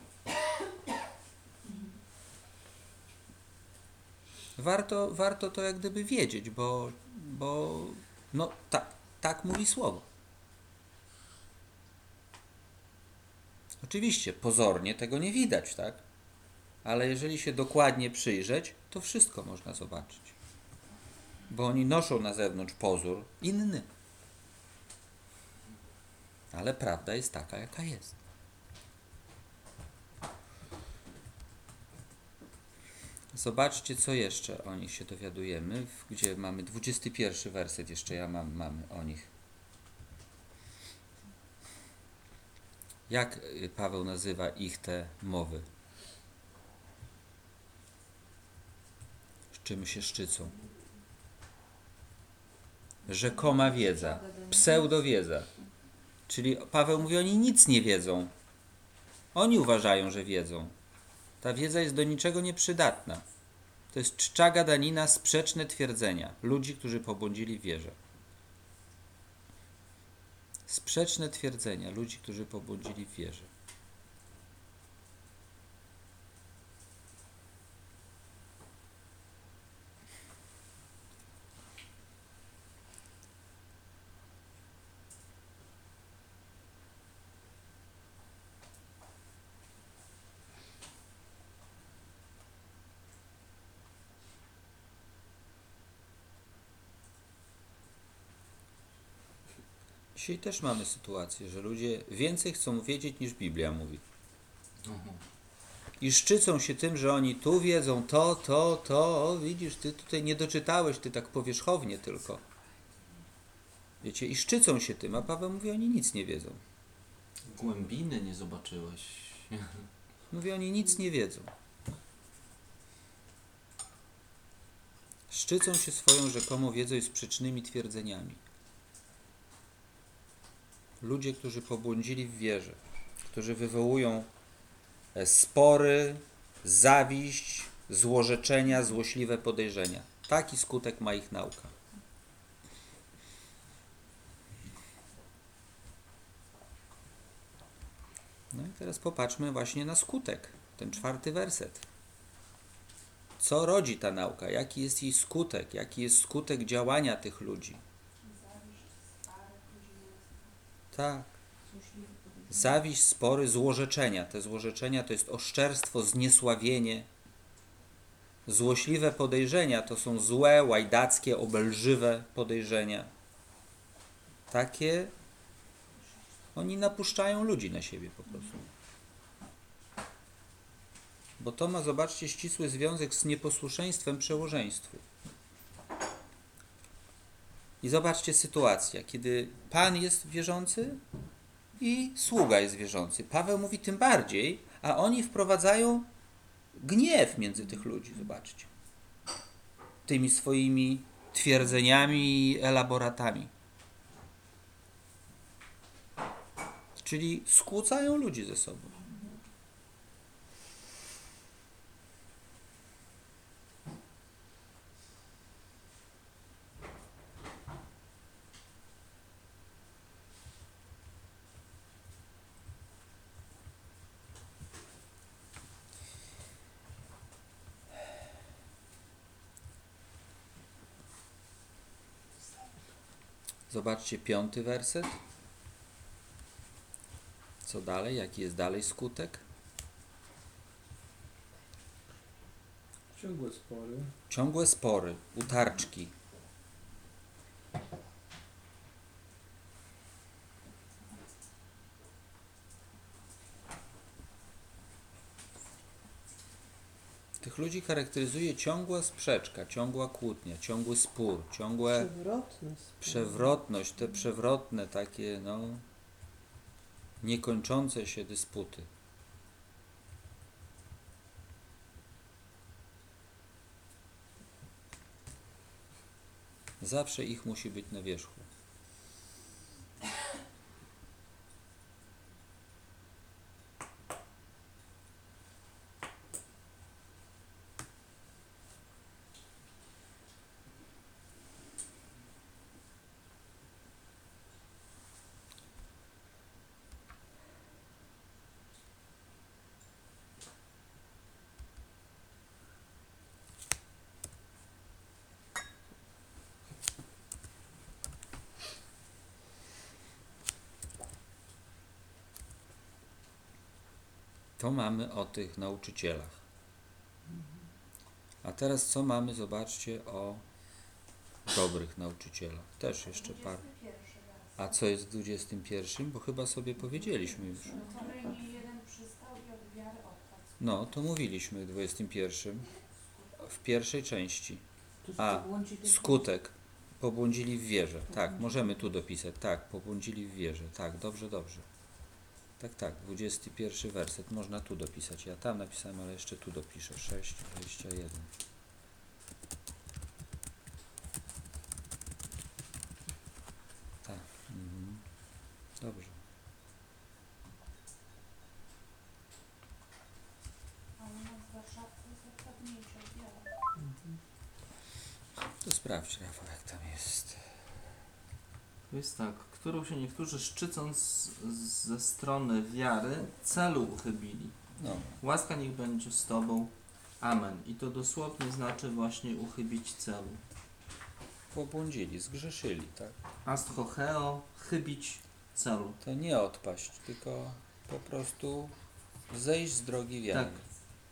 Warto, warto to jak gdyby wiedzieć, bo, bo no tak, tak mówi Słowo. Oczywiście, pozornie tego nie widać, tak? Ale jeżeli się dokładnie przyjrzeć, to wszystko można zobaczyć. Bo oni noszą na zewnątrz pozór inny. Ale prawda jest taka, jaka jest. Zobaczcie, co jeszcze o nich się dowiadujemy, gdzie mamy dwudziesty pierwszy werset, jeszcze ja mam, mamy o nich. Jak Paweł nazywa ich te mowy? Z czym się szczycą? Rzekoma wiedza, pseudowiedza. Czyli Paweł mówi, oni nic nie wiedzą. Oni uważają, że wiedzą. Ta wiedza jest do niczego nieprzydatna. To jest czcza gadanina, sprzeczne twierdzenia ludzi, którzy pobłądzili w wierze. Sprzeczne twierdzenia ludzi, którzy pobłądzili w wierze. Dzisiaj też mamy sytuację, że ludzie więcej chcą wiedzieć niż Biblia mówi. I szczycą się tym, że oni tu wiedzą to, to, to. O, widzisz, ty tutaj nie doczytałeś, ty tak powierzchownie tylko. Wiecie, i szczycą się tym, a Paweł mówi, oni nic nie wiedzą. Głębiny nie zobaczyłeś. Mówi, oni nic nie wiedzą. Szczycą się swoją rzekomą wiedzą i sprzecznymi twierdzeniami. Ludzie, którzy pobłądzili w wierze, którzy wywołują spory, zawiść, złorzeczenia, złośliwe podejrzenia. Taki skutek ma ich nauka. No i teraz popatrzmy właśnie na skutek, ten czwarty werset. Co rodzi ta nauka? Jaki jest jej skutek? Jaki jest skutek działania tych ludzi? Tak. Zawiść, spory, złorzeczenia. Te złorzeczenia to jest oszczerstwo, zniesławienie. Złośliwe podejrzenia to są złe, łajdackie, obelżywe podejrzenia. Takie oni napuszczają ludzi na siebie po prostu. Bo to ma, zobaczcie, ścisły związek z nieposłuszeństwem przełożeństwu. I zobaczcie sytuację, kiedy Pan jest wierzący i sługa jest wierzący. Paweł mówi tym bardziej, a oni wprowadzają gniew między tych ludzi, zobaczcie. Tymi swoimi twierdzeniami i elaboratami. Czyli skłócają ludzi ze sobą. Zobaczcie piąty werset. Co dalej? Jaki jest dalej skutek? Ciągłe spory. Ciągłe spory, utarczki. Tych ludzi charakteryzuje ciągła sprzeczka, ciągła kłótnia, ciągły spór, ciągłe Przewrotne. sprawy. przewrotność, te przewrotne takie, no, niekończące się dysputy. Zawsze ich musi być na wierzchu. To mamy o tych nauczycielach. A teraz co mamy, zobaczcie, o dobrych nauczycielach. Też jeszcze parę. A co jest w dwudziestym pierwszym? Bo chyba sobie powiedzieliśmy już. Który nie jeden przystał i od wiary odpadł. No, to mówiliśmy w dwudziestym pierwszym. W pierwszej części. Tu A, pobłądzili- Skutek. Pobłądzili w wierze. Tak, możemy tu dopisać. Tak, pobłądzili w wierze. Tak, dobrze, dobrze. Tak, tak, dwudziesty pierwszy werset. Można tu dopisać. Ja tam napisałem, ale jeszcze tu dopiszę. sześć, dwadzieścia jeden. Tak. Mhm. Dobrze. A u nas w Warszawce jest odpadniejsze od wiary. To sprawdź, Rafał, jak tam jest. To jest tak, którą się niektórzy szczycąc z- ze strony wiary celu uchybili. No, Łaska niech będzie z Tobą. Amen. I to dosłownie znaczy właśnie uchybić celu. pobłądzili, zgrzeszyli, tak? Astchocheo, chybić celu. To nie odpaść, tylko po prostu zejść z drogi wiary. Tak.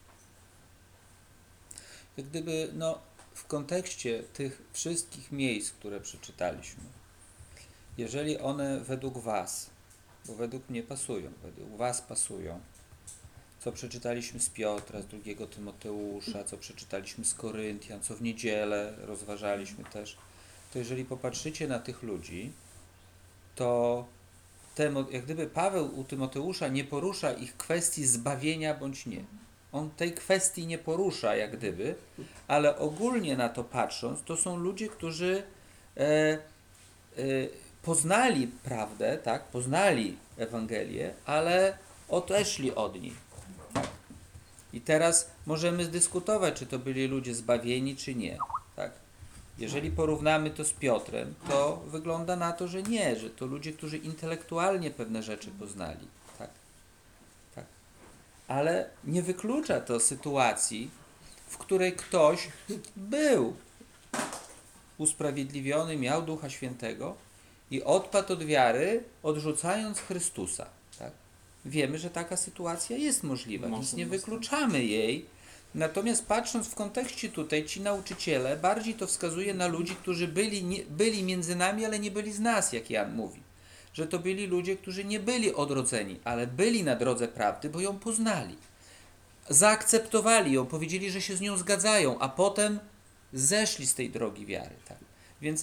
Jak gdyby, no, w kontekście tych wszystkich miejsc, które przeczytaliśmy, jeżeli one według Was, bo według mnie pasują, według Was pasują, co przeczytaliśmy z Piotra, z drugiego Tymoteusza, co przeczytaliśmy z Koryntian, co w niedzielę rozważaliśmy też, to jeżeli popatrzycie na tych ludzi, to Tymo, jak gdyby Paweł u Tymoteusza nie porusza ich kwestii zbawienia bądź nie. On tej kwestii nie porusza, jak gdyby, ale ogólnie na to patrząc, to są ludzie, którzy e, e, poznali prawdę, tak, poznali Ewangelię, ale odeszli od niej. Tak? I teraz możemy zdyskutować, czy to byli ludzie zbawieni, czy nie. Tak? Jeżeli porównamy to z Piotrem, to wygląda na to, że nie, że to ludzie, którzy intelektualnie pewne rzeczy poznali. Tak? Tak. Ale nie wyklucza to sytuacji, w której ktoś był usprawiedliwiony, miał Ducha Świętego i odpadł od wiary, odrzucając Chrystusa. Tak? Wiemy, że taka sytuacja jest możliwa, Może więc nie nastąpić. wykluczamy jej. Natomiast patrząc w kontekście tutaj, ci nauczyciele, bardziej to wskazuje na ludzi, którzy byli, nie, byli między nami, ale nie byli z nas, jak Jan mówi. Że to byli ludzie, którzy nie byli odrodzeni, ale byli na drodze prawdy, bo ją poznali. Zaakceptowali ją, powiedzieli, że się z nią zgadzają, a potem zeszli z tej drogi wiary. Tak? Więc,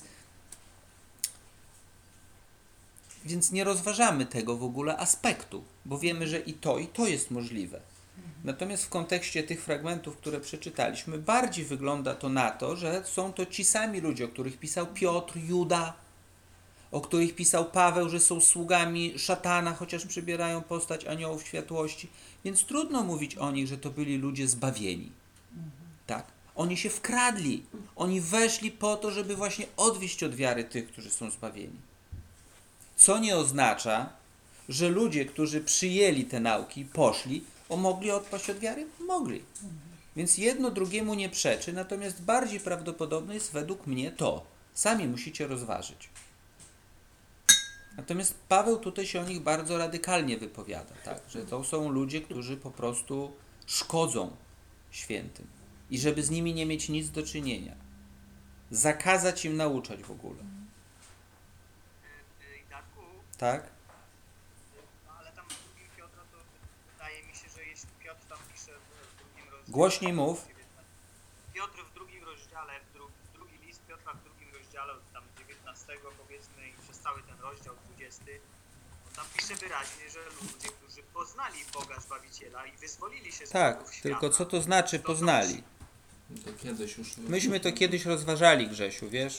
więc nie rozważamy tego w ogóle aspektu, bo wiemy, że i to, i to jest możliwe. Natomiast w kontekście tych fragmentów, które przeczytaliśmy, bardziej wygląda to na to, że są to ci sami ludzie, o których pisał Piotr, Juda, o których pisał Paweł, że są sługami szatana, chociaż przybierają postać aniołów światłości. Więc trudno mówić o nich, że to byli ludzie zbawieni. Tak? Oni się wkradli. Oni weszli po to, żeby właśnie odwieść od wiary tych, którzy są zbawieni. Co nie oznacza, że ludzie, którzy przyjęli te nauki, poszli, o mogli odpaść od wiary? Mogli. Więc jedno drugiemu nie przeczy, natomiast bardziej prawdopodobne jest według mnie to. Sami musicie rozważyć. Natomiast Paweł tutaj się o nich bardzo radykalnie wypowiada, tak? Że to są ludzie, którzy po prostu szkodzą świętym i żeby z nimi nie mieć nic do czynienia. Zakazać im nauczać w ogóle. I Darku, Tak? no ale tam w drugim Piotra to wydaje mi się, że jeśli Piotr tam pisze w drugim rozdziale, Głośniej mów. rozdziale, dru, drugi list Piotra w drugim rozdziale, od tam dziewiętnastego powiedzmy i przez cały ten rozdział dwudziesty, on tam pisze wyraźnie, że ludzie, którzy poznali Boga Zbawiciela i wyzwolili się z Tak, bogów tylko świata, co to znaczy to to poznali? To kiedyś już... Myśmy to kiedyś rozważali, Grzesiu, wiesz?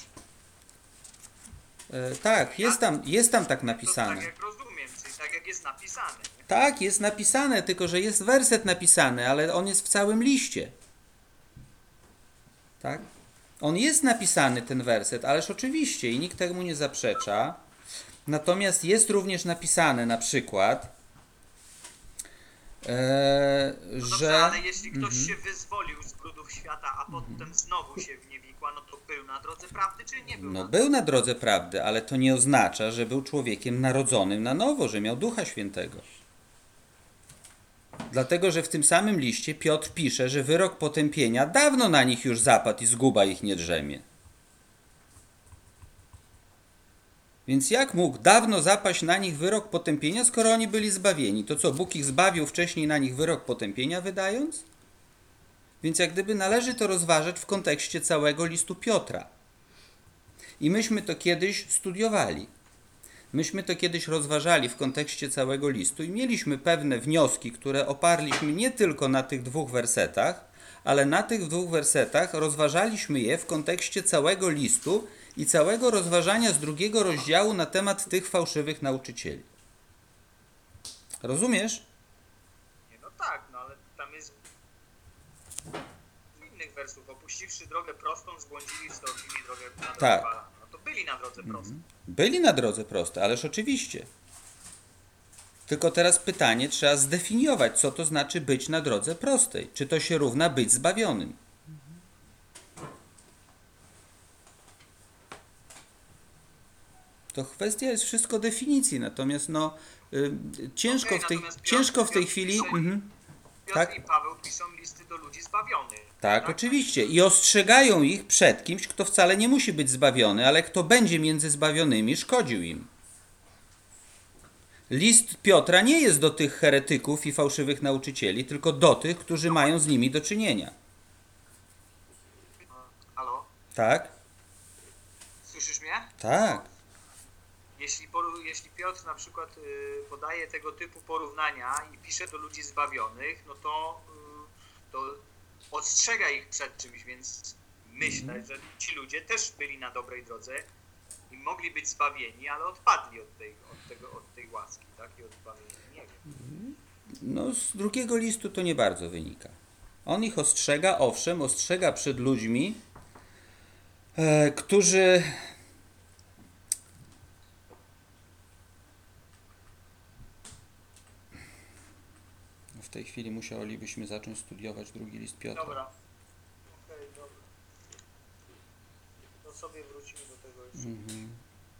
E, tak, jest tam, jest tam tak To napisane. tak jak rozumiem, czyli tak jak jest napisane. Nie? Tak, jest napisane, tylko że jest werset napisany, ale on jest w całym liście. Tak? On jest napisany, ten werset, ależ oczywiście i nikt temu nie zaprzecza. Natomiast jest również napisane na przykład, e, No dobrze, że... ale jeśli ktoś Mhm. się wyzwolił z brudów świata, a potem znowu się w nie wikła, no to był na drodze prawdy, czy nie był? No na był na drodze prawdy, ale to nie oznacza, że był człowiekiem narodzonym na nowo, że miał Ducha Świętego. Dlatego, że w tym samym liście Piotr pisze, że wyrok potępienia dawno na nich już zapadł i zguba ich nie drzemie. Więc jak mógł dawno zapaść na nich wyrok potępienia, skoro oni byli zbawieni? To co, Bóg ich zbawił wcześniej na nich wyrok potępienia wydając? Więc jak gdyby należy to rozważać w kontekście całego listu Piotra. I myśmy to kiedyś studiowali. Myśmy to kiedyś rozważali w kontekście całego listu i mieliśmy pewne wnioski, które oparliśmy nie tylko na tych dwóch wersetach, ale na tych dwóch wersetach rozważaliśmy je w kontekście całego listu i całego rozważania z drugiego rozdziału na temat tych fałszywych nauczycieli. Rozumiesz? Nie, no tak, no ale tam jest w innych wersów, opuściwszy drogę prostą, zbłądzili, wstąpili drogę na drogę Tak. Balaama. No to byli na drodze prostej. Byli na drodze prostej, ależ oczywiście. Tylko teraz pytanie, trzeba zdefiniować, co to znaczy być na drodze prostej. Czy to się równa być zbawionym? To kwestia jest wszystko definicji, natomiast no y, ciężko, Okej, w tej, natomiast Piotr- ciężko w tej Piotr chwili... pisze- Mhm. Piotr Tak? i Paweł piszą listy do ludzi zbawionych. Tak, oczywiście. I ostrzegają ich przed kimś, kto wcale nie musi być zbawiony, ale kto będzie między zbawionymi, szkodził im. List Piotra nie jest do tych heretyków i fałszywych nauczycieli, tylko do tych, którzy mają z nimi do czynienia. Halo? Tak? Słyszysz mnie? Tak. Jeśli, poru- jeśli Piotr na przykład y, podaje tego typu porównania i pisze do ludzi zbawionych, no to, y, to ostrzega ich przed czymś, więc myślę, że ci ludzie też byli na dobrej drodze i mogli być zbawieni, ale odpadli od tej, od tego, od tej łaski, tak? I od zbawienia. Nie wiem. No z drugiego listu to nie bardzo wynika. On ich ostrzega, owszem, ostrzega przed ludźmi, e, którzy... W tej chwili musielibyśmy zacząć studiować drugi list Piotra. Dobra. Okej, dobra. To sobie wrócimy do tego jeszcze. Mhm.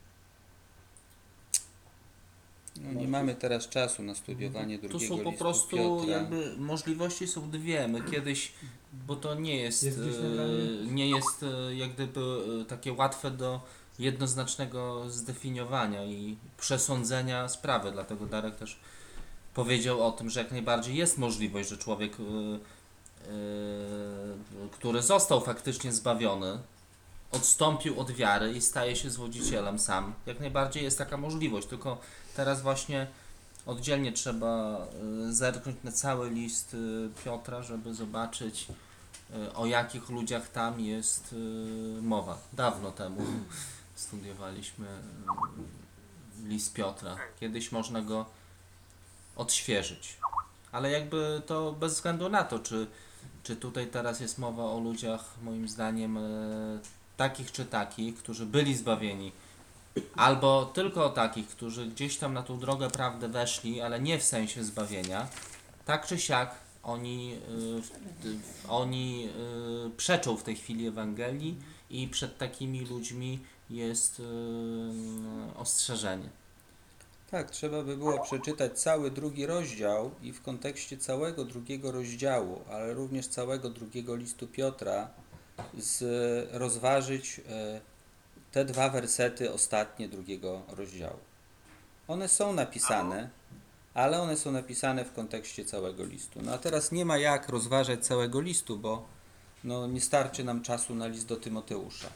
No, nie mamy teraz czasu na studiowanie Tu drugiego są po listu prostu Piotra. jakby możliwości są dwie. My kiedyś, bo to nie jest, Jest gdzieś e, nagrane? nie jest e, jak gdyby e, takie łatwe do jednoznacznego zdefiniowania i przesądzenia sprawy, dlatego Darek też powiedział o tym, że jak najbardziej jest możliwość, że człowiek, e, e, który został faktycznie zbawiony, odstąpił od wiary i staje się zwodzicielem sam. Jak najbardziej jest taka możliwość, tylko teraz właśnie oddzielnie trzeba y, zerknąć na cały list y, Piotra, żeby zobaczyć y, o jakich ludziach tam jest y, mowa. Dawno temu studiowaliśmy y, list Piotra. Kiedyś można go odświeżyć. Ale jakby to bez względu na to, czy, czy tutaj teraz jest mowa o ludziach, moim zdaniem, y, takich czy takich, którzy byli zbawieni, albo tylko o takich, którzy gdzieś tam na tą drogę prawdy weszli, ale nie w sensie zbawienia, tak czy siak oni, y, w- oni y, przeczą w tej chwili Ewangelii i przed takimi ludźmi jest y, ostrzeżenie. Tak, trzeba by było przeczytać cały drugi rozdział i w kontekście całego drugiego rozdziału, ale również całego drugiego listu Piotra z, rozważyć e, te dwa wersety ostatnie drugiego rozdziału. One są napisane, ale one są napisane w kontekście całego listu. No a teraz nie ma jak rozważać całego listu, bo no nie starczy nam czasu na list do Tymoteusza.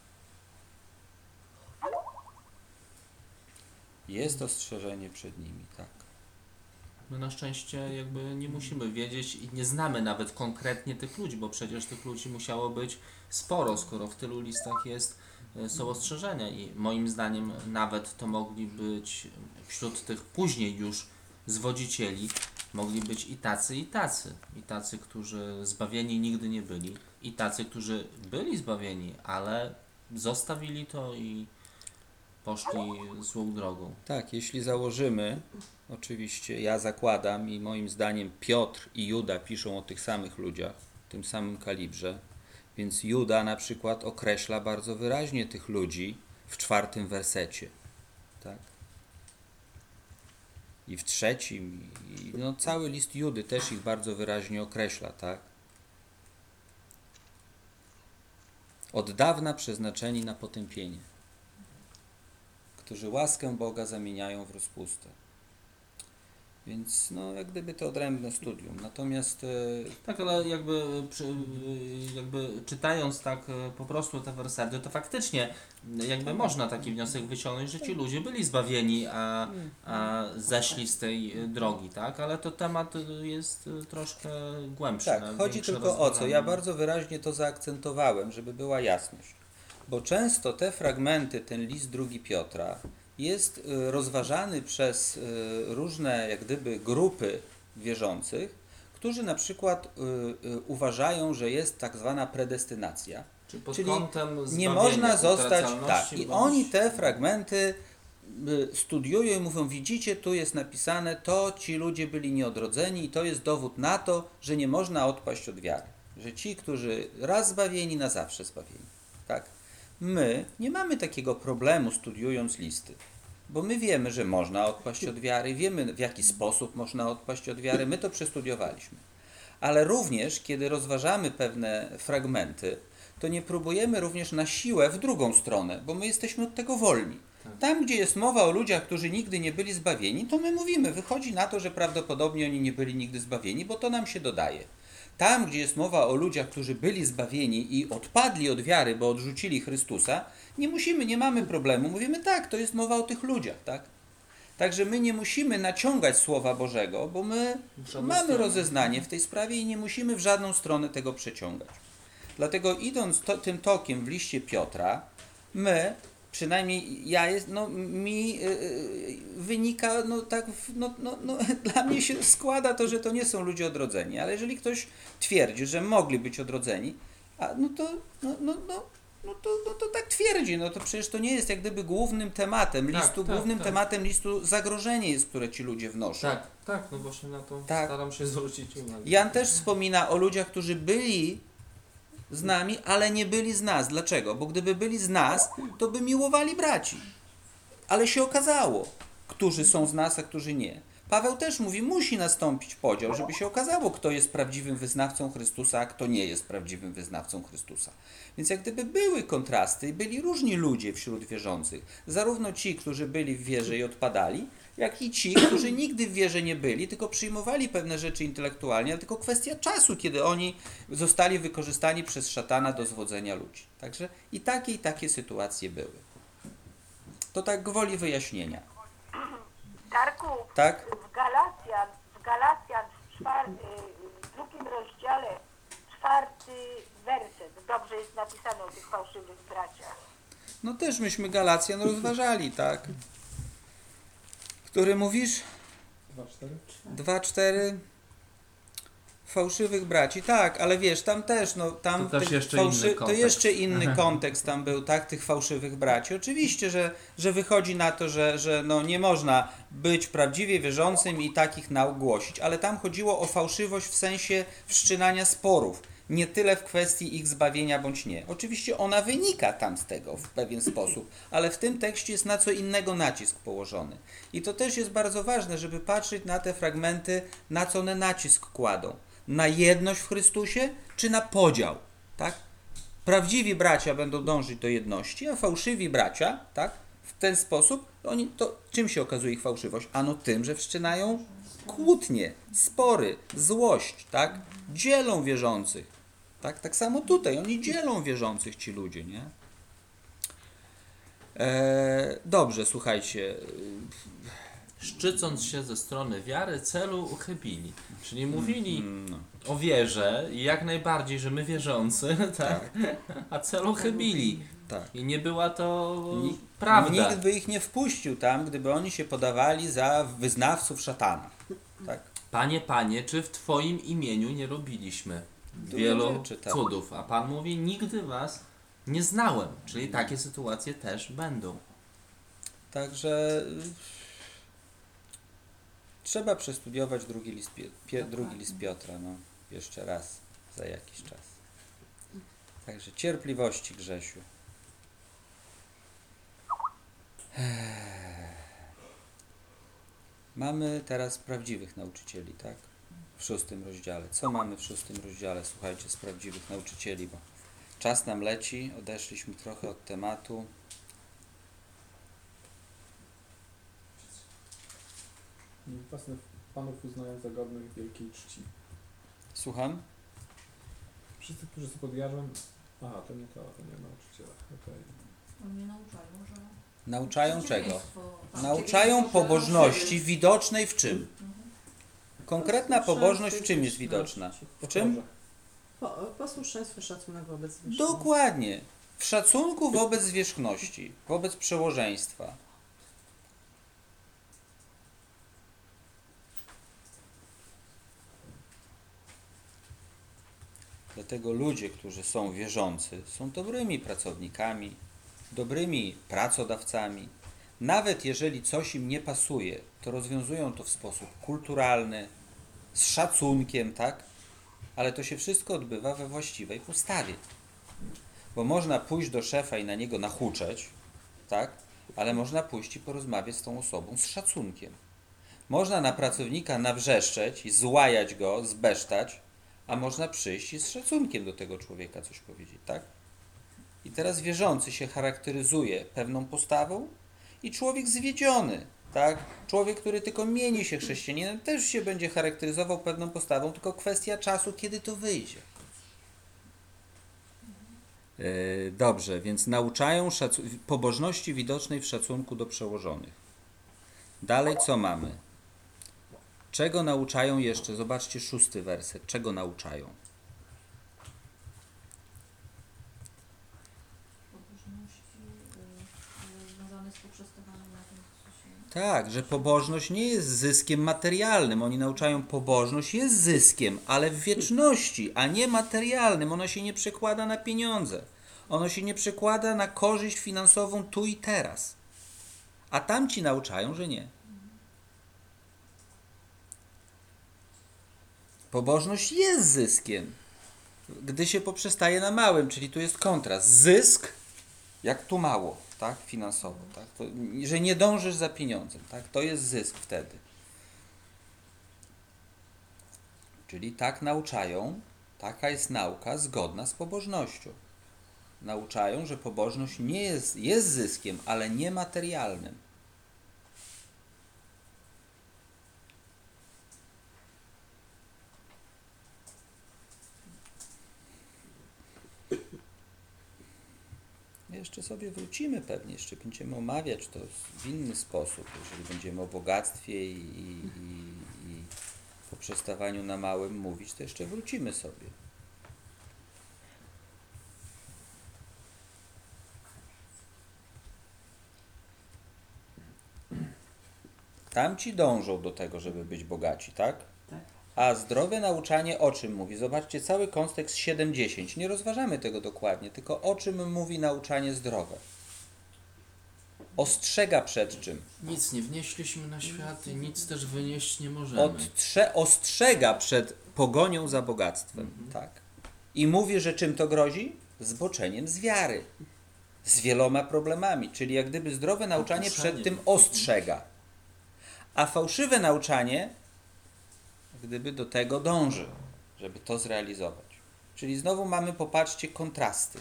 Jest ostrzeżenie przed nimi, tak. My na szczęście jakby nie musimy wiedzieć i nie znamy nawet konkretnie tych ludzi, bo przecież tych ludzi musiało być sporo, skoro w tylu listach jest, są ostrzeżenia i moim zdaniem nawet to mogli być wśród tych później już zwodzicieli, mogli być i tacy, i tacy. I tacy, którzy zbawieni nigdy nie byli, i tacy, którzy byli zbawieni, ale zostawili to i poszli złą drogą. Tak, jeśli założymy, oczywiście ja zakładam i moim zdaniem Piotr i Juda piszą o tych samych ludziach, w tym samym kalibrze, więc Juda na przykład określa bardzo wyraźnie tych ludzi w czwartym wersecie, tak? I w trzecim, i no cały list Judy też ich bardzo wyraźnie określa, tak? Od dawna przeznaczeni na potępienie, którzy łaskę Boga zamieniają w rozpustę. Więc no jak gdyby to odrębne studium. Natomiast e, Tak, ale jakby, przy- jakby czytając tak e, po prostu te wersety, to faktycznie jakby można taki wniosek wyciągnąć, że ci ludzie byli zbawieni, a, a zeszli z tej e, drogi, tak? Ale to temat e, jest e, troszkę głębszy. tak, na chodzi większe tylko o co. rozważanie. Ja bardzo wyraźnie to zaakcentowałem, żeby była jasność. Bo często te fragmenty, ten list drugi Piotra jest y, rozważany przez y, różne jak gdyby grupy wierzących, którzy na przykład y, y, uważają, że jest tak zwana predestynacja. Czyli pod czyli kątem Nie zbawienia, można zostać, tak, utracalności i bądź- oni te fragmenty y, studiują i mówią, widzicie, tu jest napisane, to ci ludzie byli nieodrodzeni i to jest dowód na to, że nie można odpaść od wiary. Że ci, którzy raz zbawieni, na zawsze zbawieni. Tak? My nie mamy takiego problemu studiując listy, bo my wiemy, że można odpaść od wiary, wiemy w jaki sposób można odpaść od wiary, my to przestudiowaliśmy. Ale również, kiedy rozważamy pewne fragmenty, to nie próbujemy również na siłę w drugą stronę, bo my jesteśmy od tego wolni. Tam, gdzie jest mowa o ludziach, którzy nigdy nie byli zbawieni, to my mówimy, wychodzi na to, że prawdopodobnie oni nie byli nigdy zbawieni, bo to nam się dodaje. Tam, gdzie jest mowa o ludziach, którzy byli zbawieni i odpadli od wiary, bo odrzucili Chrystusa, nie musimy, nie mamy problemu. Mówimy tak, to jest mowa o tych ludziach, tak? Także my nie musimy naciągać Słowa Bożego, bo my W żadną mamy stronę. rozeznanie w tej sprawie i nie musimy w żadną stronę tego przeciągać. Dlatego idąc to, tym tokiem w liście Piotra, my, przynajmniej ja jest, no mi yy, wynika, no tak, w- no, no, no, dla mnie się składa to, że to nie są ludzie odrodzeni, ale jeżeli ktoś twierdzi, że mogli być odrodzeni, a no to, no, no, no, no to, no to tak twierdzi, no to przecież to nie jest jak gdyby głównym tematem Tak, listu, tak, głównym tak. tematem listu zagrożenie jest, które ci ludzie wnoszą. Tak, tak, no właśnie na to Tak. staram się zwrócić uwagę. Jan też wspomina o ludziach, którzy byli z nami, ale nie byli z nas. Dlaczego? Bo gdyby byli z nas, to by miłowali braci. Ale się okazało, którzy są z nas, a którzy nie. Paweł też mówi, musi nastąpić podział, żeby się okazało, kto jest prawdziwym wyznawcą Chrystusa, a kto nie jest prawdziwym wyznawcą Chrystusa. Więc jak gdyby były kontrasty, byli różni ludzie wśród wierzących. Zarówno ci, którzy byli w wierze i odpadali, jak i ci, którzy nigdy w wierze nie byli, tylko przyjmowali pewne rzeczy intelektualnie, ale tylko kwestia czasu, kiedy oni zostali wykorzystani przez szatana do zwodzenia ludzi. Także i takie, i takie sytuacje były. To tak gwoli wyjaśnienia. Darku, Tak? w Galacjan, w Galacjan w, czwar, w drugim rozdziale, czwarty werset, dobrze jest napisane o tych fałszywych braciach. No też myśmy Galacjan rozważali, tak? Który mówisz? Dwa, cztery. Dwa, cztery fałszywych braci, tak, ale wiesz, tam też, no tam To też tych jeszcze inny to kontekst. jeszcze inny kontekst tam był, tak, tych fałszywych braci. Oczywiście, że, że wychodzi na to, że, że no nie można być prawdziwie wierzącym i takich nauk głosić, ale tam chodziło o fałszywość w sensie wszczynania sporów, nie tyle w kwestii ich zbawienia bądź nie. Oczywiście ona wynika tam z tego w pewien sposób, ale w tym tekście jest na co innego nacisk położony. I to też jest bardzo ważne, żeby patrzeć na te fragmenty, na co one nacisk kładą. Na jedność w Chrystusie, czy na podział, tak? Prawdziwi bracia będą dążyć do jedności, a fałszywi bracia, tak? W ten sposób, oni, to czym się okazuje ich fałszywość? Ano tym, że wszczynają kłótnie, spory, złość, tak? Dzielą wierzących. Tak, tak samo tutaj. Oni dzielą wierzących, ci ludzie, nie? E, dobrze, słuchajcie. Szczycąc się ze strony wiary, celu uchybili. Czyli mówili No, o wierze i jak najbardziej, że my wierzący, tak? A celu chybili. tak. I nie była to Nikt- prawda. Nikt by ich nie wpuścił tam, gdyby oni się podawali za wyznawców szatana. Tak? Panie, panie, czy w Twoim imieniu nie robiliśmy Dużo wielu rzeczy, tak. cudów? A Pan mówi, nigdy Was nie znałem. Czyli takie sytuacje też będą. Także y, trzeba przestudiować drugi list, Pie- Pie- drugi list Piotra, no, jeszcze raz za jakiś czas. Także cierpliwości, Grzesiu. Mamy teraz prawdziwych nauczycieli, tak? W szóstym rozdziale. Co mamy w szóstym rozdziale? Słuchajcie, z prawdziwych nauczycieli, bo czas nam leci, odeszliśmy trochę od tematu. Własnych panów uznają za godnych wielkiej czci. Słucham? Wszyscy, którzy są pod jarzmem... Aha, to nie to, to nie nauczyciele. Okej. Oni nauczają, że... Nauczają czego? przeciwieństwo, tak, Nauczają przeciwieństwo, że- pobożności widocznej w czym? Mhm. Konkretna pobożność w czym jest widoczna? W czym? Po, posłuszeństwo, szacunek wobec zwierzchni. Dokładnie. W szacunku wobec zwierzchności, wobec przełożeństwa. Dlatego ludzie, którzy są wierzący, są dobrymi pracownikami, dobrymi pracodawcami. Nawet jeżeli coś im nie pasuje, to rozwiązują to w sposób kulturalny, z szacunkiem, tak? Ale to się wszystko odbywa we właściwej postawie. Bo można pójść do szefa i na niego nahuczeć, tak? Ale można pójść i porozmawiać z tą osobą z szacunkiem. Można na pracownika nawrzeszczeć i złajać go, zbesztać, a można przyjść i z szacunkiem do tego człowieka coś powiedzieć, tak? I teraz wierzący się charakteryzuje pewną postawą i człowiek zwiedziony, tak? Człowiek, który tylko mieni się chrześcijaninem, też się będzie charakteryzował pewną postawą, tylko kwestia czasu, kiedy to wyjdzie. Yy, dobrze, więc nauczają szacu- pobożności widocznej w szacunku do przełożonych. Dalej co mamy? Czego nauczają jeszcze? Zobaczcie szósty werset. Czego nauczają? Pobożności y, y, związane z poprzestawaniem na tym, co się... Tak, że pobożność nie jest zyskiem materialnym. Oni nauczają, pobożność jest zyskiem, ale w wieczności, a nie materialnym. Ono się nie przekłada na pieniądze. Ono się nie przekłada na korzyść finansową tu i teraz. A tamci nauczają, że nie. Pobożność jest zyskiem, gdy się poprzestaje na małym, czyli tu jest kontrast. Zysk, jak tu mało, tak, finansowo, tak, to, że nie dążysz za pieniądzem, tak, to jest zysk wtedy. Czyli tak nauczają, taka jest nauka zgodna z pobożnością. Nauczają, że pobożność nie jest, jest zyskiem, ale nie materialnym. Jeszcze sobie wrócimy pewnie, jeszcze będziemy omawiać to w inny sposób, jeżeli będziemy o bogactwie i, i, i, i poprzestawaniu na małym mówić, to jeszcze wrócimy sobie. Tamci dążą do tego, żeby być bogaci, tak? Tak. A zdrowe nauczanie o czym mówi? Zobaczcie, cały kontekst siedem dziesięć. Nie rozważamy tego dokładnie, tylko o czym mówi nauczanie zdrowe. Ostrzega przed czym? Nic nie wnieśliśmy na świat i nic też wynieść nie możemy. Odtrze- ostrzega przed pogonią za bogactwem, tak? I mówi, że czym to grozi? Zboczeniem z wiary. Z wieloma problemami, czyli jak gdyby zdrowe nauczanie przed tym ostrzega. A fałszywe nauczanie gdyby do tego dąży, żeby to zrealizować. Czyli znowu mamy, popatrzcie, kontrasty.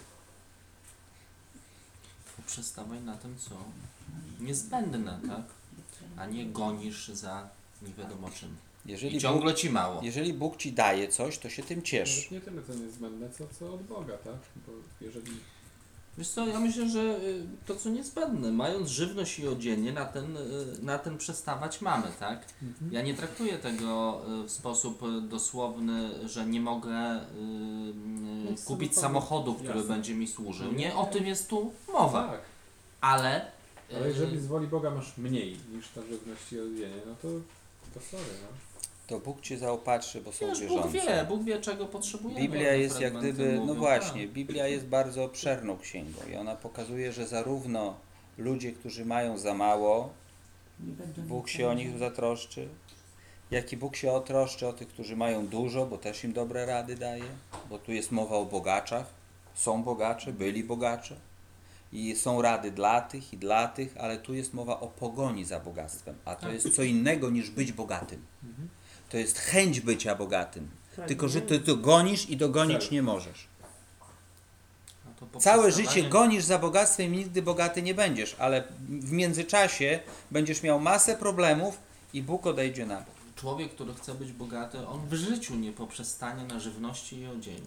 Poprzestawaj na tym, co niezbędne, tak? A nie gonisz za nie wiadomo czym. Jeżeli I ciągle Bóg, ci mało. jeżeli Bóg ci daje coś, to się tym ciesz. Nawet nie tyle co niezbędne, co, co od Boga, tak? Bo jeżeli Wiesz co, ja myślę, że y, to co niezbędne, mając żywność i odzienie, na ten, y, na ten przestawać mamy, tak? Ja nie traktuję tego y, w sposób y, dosłowny, że nie mogę y, y, Mieć kupić samochodu. samochodu, który Jasne. będzie mi służył. Nie o tym jest tu mowa, tak, ale... y, ale jeżeli z woli Boga masz mniej niż ta żywność i odzienie, no to, to sorry, no. To Bóg cię zaopatrzy, bo są Wiesz, Bóg wierzący. wie, Bóg wie czego potrzebujemy. Biblia te jest jak fragmenty gdyby, no mówią, właśnie, tak. Biblia jest bardzo obszerną księgą i ona pokazuje, że zarówno ludzie, którzy mają za mało, Nie będą Bóg mieć się o nich żadnych- zatroszczy, jak i Bóg się otroszczy o tych, którzy mają dużo, bo też im dobre rady daje, bo tu jest mowa o bogaczach, są bogacze, byli bogacze i są rady dla tych i dla tych, ale tu jest mowa o pogoni za bogactwem, a to jest co innego niż być bogatym. To jest chęć bycia bogatym, Tak, tylko że nie? ty to gonisz i dogonić Cel. nie możesz. No to Całe poprzestawanie- życie gonisz za bogactwem i nigdy bogaty nie będziesz, ale w międzyczasie będziesz miał masę problemów i Bóg odejdzie na bok. Człowiek, który chce być bogaty, on w życiu nie poprzestanie na żywności i odzieniu.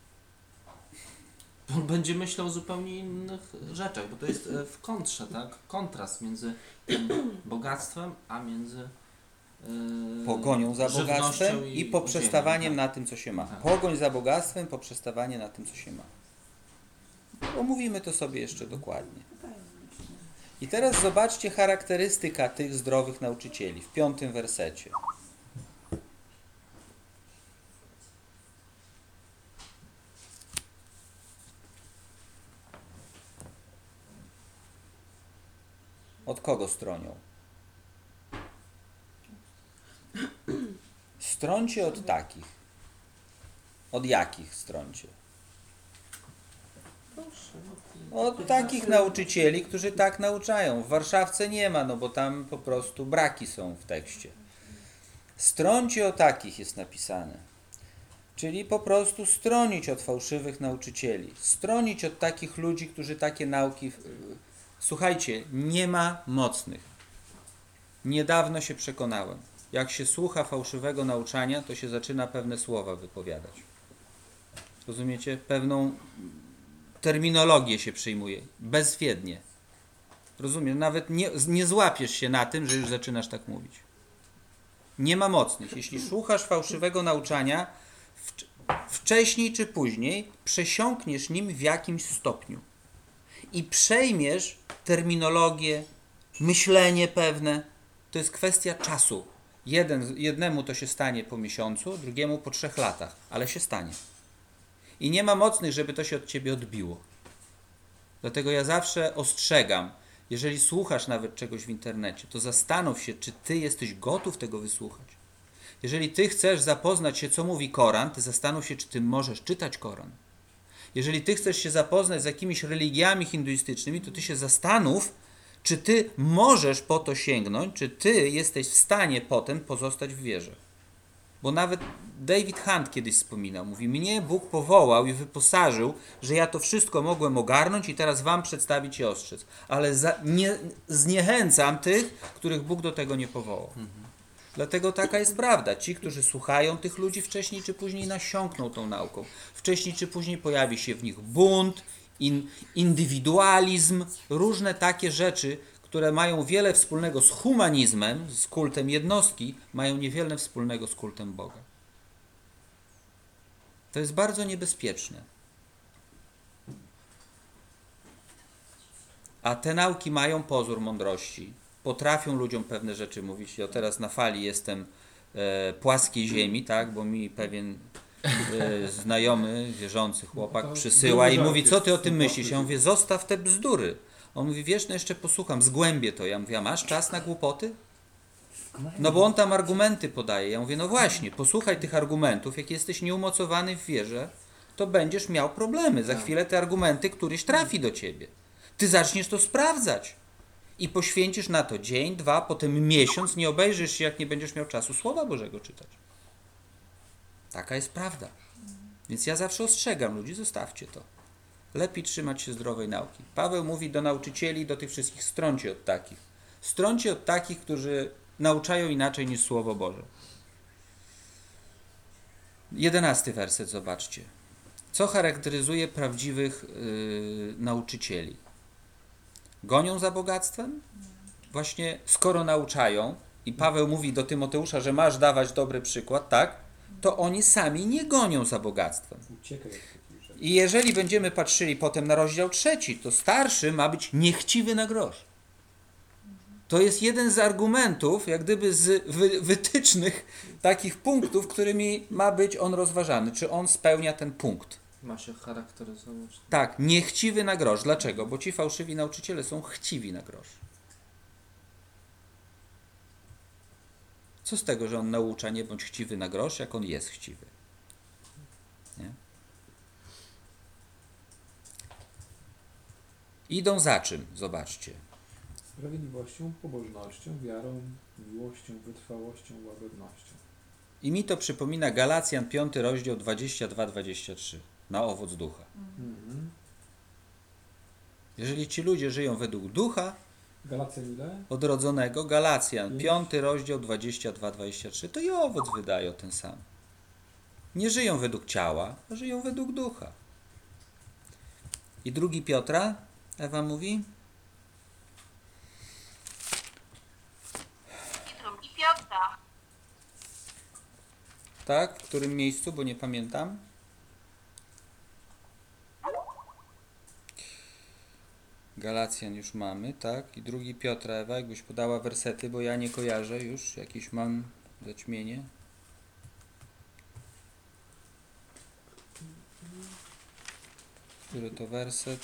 On będzie myślał o zupełnie innych rzeczach, bo to jest e, w kontrze, tak? Kontrast między tym bogactwem, a między e, Pogonią za żywnością bogactwem i poprzestawaniem odzieniem, na tym, co się ma. Tak. Pogoń za bogactwem, poprzestawanie na tym, co się ma. Omówimy to sobie jeszcze dokładnie. I teraz zobaczcie charakterystyka tych zdrowych nauczycieli w piątym wersecie. Od kogo stronią? Stroncie od takich. Od jakich stroncie? Proszę. Od takich nauczycieli, którzy tak nauczają. W Warszawce nie ma, no bo tam po prostu braki są w tekście. Strącie o takich jest napisane. Czyli po prostu stronić od fałszywych nauczycieli. Stronić od takich ludzi, którzy takie nauki... Słuchajcie, nie ma mocnych. Niedawno się przekonałem. Jak się słucha fałszywego nauczania, to się zaczyna pewne słowa wypowiadać. Rozumiecie? Pewną terminologię się przyjmuje. Bezwiednie. Rozumiem? Nawet nie, nie złapiesz się na tym, że już zaczynasz tak mówić. Nie ma mocnych. Jeśli słuchasz fałszywego nauczania, w, wcześniej czy później przesiąkniesz nim w jakimś stopniu. I przejmiesz terminologię, myślenie pewne. To jest kwestia czasu. Jeden, jednemu to się stanie po miesiącu, drugiemu po trzech latach, ale się stanie. I nie ma mocnych, żeby to się od ciebie odbiło. Dlatego ja zawsze ostrzegam, jeżeli słuchasz nawet czegoś w internecie, to zastanów się, czy ty jesteś gotów tego wysłuchać. Jeżeli ty chcesz zapoznać się, co mówi Koran, to zastanów się, czy ty możesz czytać Koran. Jeżeli ty chcesz się zapoznać z jakimiś religiami hinduistycznymi, to ty się zastanów, czy ty możesz po to sięgnąć, czy ty jesteś w stanie potem pozostać w wierze. Bo nawet David Hunt kiedyś wspominał, mówi, mnie Bóg powołał i wyposażył, że ja to wszystko mogłem ogarnąć i teraz wam przedstawić i ostrzec. Ale za, nie, zniechęcam tych, których Bóg do tego nie powołał. Mhm. Dlatego taka jest prawda. Ci, którzy słuchają tych ludzi, wcześniej czy później nasiąkną tą nauką. Wcześniej czy później pojawi się w nich bunt, in, indywidualizm, różne takie rzeczy, które mają wiele wspólnego z humanizmem, z kultem jednostki, mają niewiele wspólnego z kultem Boga. To jest bardzo niebezpieczne. A te nauki mają pozór mądrości. Potrafią ludziom pewne rzeczy mówić. Ja teraz na fali jestem e, płaskiej ziemi, tak, bo mi pewien e, znajomy, wierzący chłopak To przysyła i był mówi, żart co ty o jest tym z myślisz? Ja tym mówię, zostaw te bzdury. On mówi, wiesz, no jeszcze posłucham, zgłębię to. Ja mówię, a masz czas na głupoty? No bo on tam argumenty podaje. Ja mówię, no właśnie, posłuchaj tych argumentów. Jak jesteś nieumocowany w wierze, to będziesz miał problemy. Za chwilę te argumenty któryś trafi do ciebie. Ty zaczniesz to sprawdzać. I poświęcisz na to dzień, dwa, potem miesiąc, nie obejrzysz się, jak nie będziesz miał czasu Słowa Bożego czytać. Taka jest prawda. Więc ja zawsze ostrzegam ludzi, zostawcie to. Lepiej trzymać się zdrowej nauki. Paweł mówi do nauczycieli, do tych wszystkich, strącie od takich. Strącie od takich, którzy nauczają inaczej niż Słowo Boże. Jedenasty werset, zobaczcie. Co charakteryzuje prawdziwych yy, nauczycieli? Gonią za bogactwem? Właśnie skoro nauczają, i Paweł mówi do Tymoteusza, że masz dawać dobry przykład, tak? To oni sami nie gonią za bogactwem. Uciekaj od takich rzeczy. I jeżeli będziemy patrzyli potem na rozdział trzeci, to starszy ma być niechciwy na grosz. To jest jeden z argumentów, jak gdyby z wy, wytycznych takich punktów, którymi ma być on rozważany. Czy on spełnia ten punkt? Ma się charakteryzować. Tak, niechciwy na grosz. Dlaczego? Bo ci fałszywi nauczyciele są chciwi na grosz. Co z tego, że on naucza nie bądź chciwy na grosz, jak on jest chciwy? Nie? Idą za czym? Zobaczcie. Sprawiedliwością, pobożnością, wiarą, miłością, wytrwałością, łagodnością. I mi to przypomina Galacjan piąty rozdział dwadzieścia dwa dwadzieścia trzy. Na owoc ducha. Mhm. Jeżeli ci ludzie żyją według ducha Galacjan ile? odrodzonego, Galacjan Pięć. piąty rozdział dwadzieścia dwa dwadzieścia trzy, to i owoc wydają ten sam. Nie żyją według ciała, a żyją według ducha. I drugi Piotra, Ewa mówi, I drugi Piotra. tak? W którym miejscu, bo nie pamiętam. Galacjan już mamy, tak? I drugi Piotra, Ewa, jakbyś podała wersety, bo ja nie kojarzę już, jakieś mam zaćmienie. Który to werset?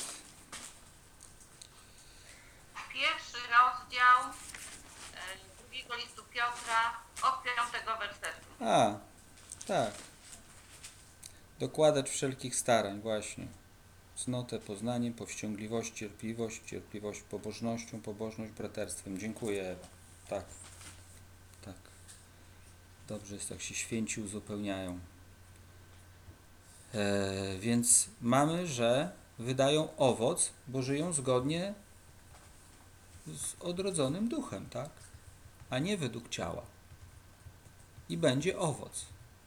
Pierwszy rozdział e, drugiego listu Piotra od piątego wersetu. A, tak. Dokładać wszelkich starań, właśnie. Cnotę poznaniem, powściągliwość, cierpliwość, cierpliwość pobożnością, pobożność braterstwem. Dziękuję, Ewa. Tak, tak. Dobrze jest, jak się święci uzupełniają. E, więc mamy, że wydają owoc, bo żyją zgodnie z odrodzonym duchem, tak? A nie według ciała. I będzie owoc.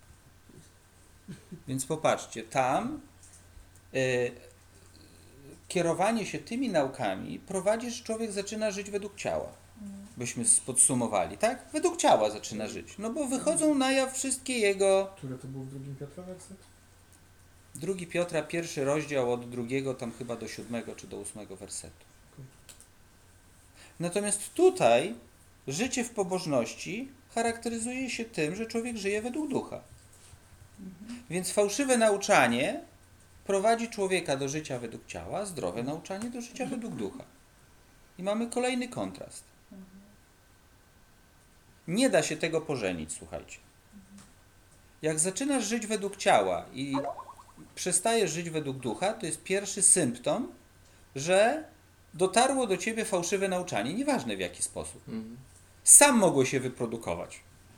Więc popatrzcie, tam y, kierowanie się tymi naukami prowadzi, że człowiek zaczyna żyć według ciała. Byśmy podsumowali, tak? Według ciała zaczyna żyć. No bo wychodzą na jaw wszystkie jego... Który to był w drugim Piotra werset? Drugi Piotra, pierwszy rozdział od drugiego tam chyba do siódmego czy do ósmego wersetu. Natomiast tutaj życie w pobożności charakteryzuje się tym, że człowiek żyje według ducha. Więc fałszywe nauczanie prowadzi człowieka do życia według ciała, a zdrowe nauczanie do życia według ducha. I mamy kolejny kontrast. Nie da się tego pożenić, słuchajcie. Jak zaczynasz żyć według ciała i przestajesz żyć według ducha, to jest pierwszy symptom, że dotarło do ciebie fałszywe nauczanie, nieważne w jaki sposób. Mhm. Sam mogło się wyprodukować.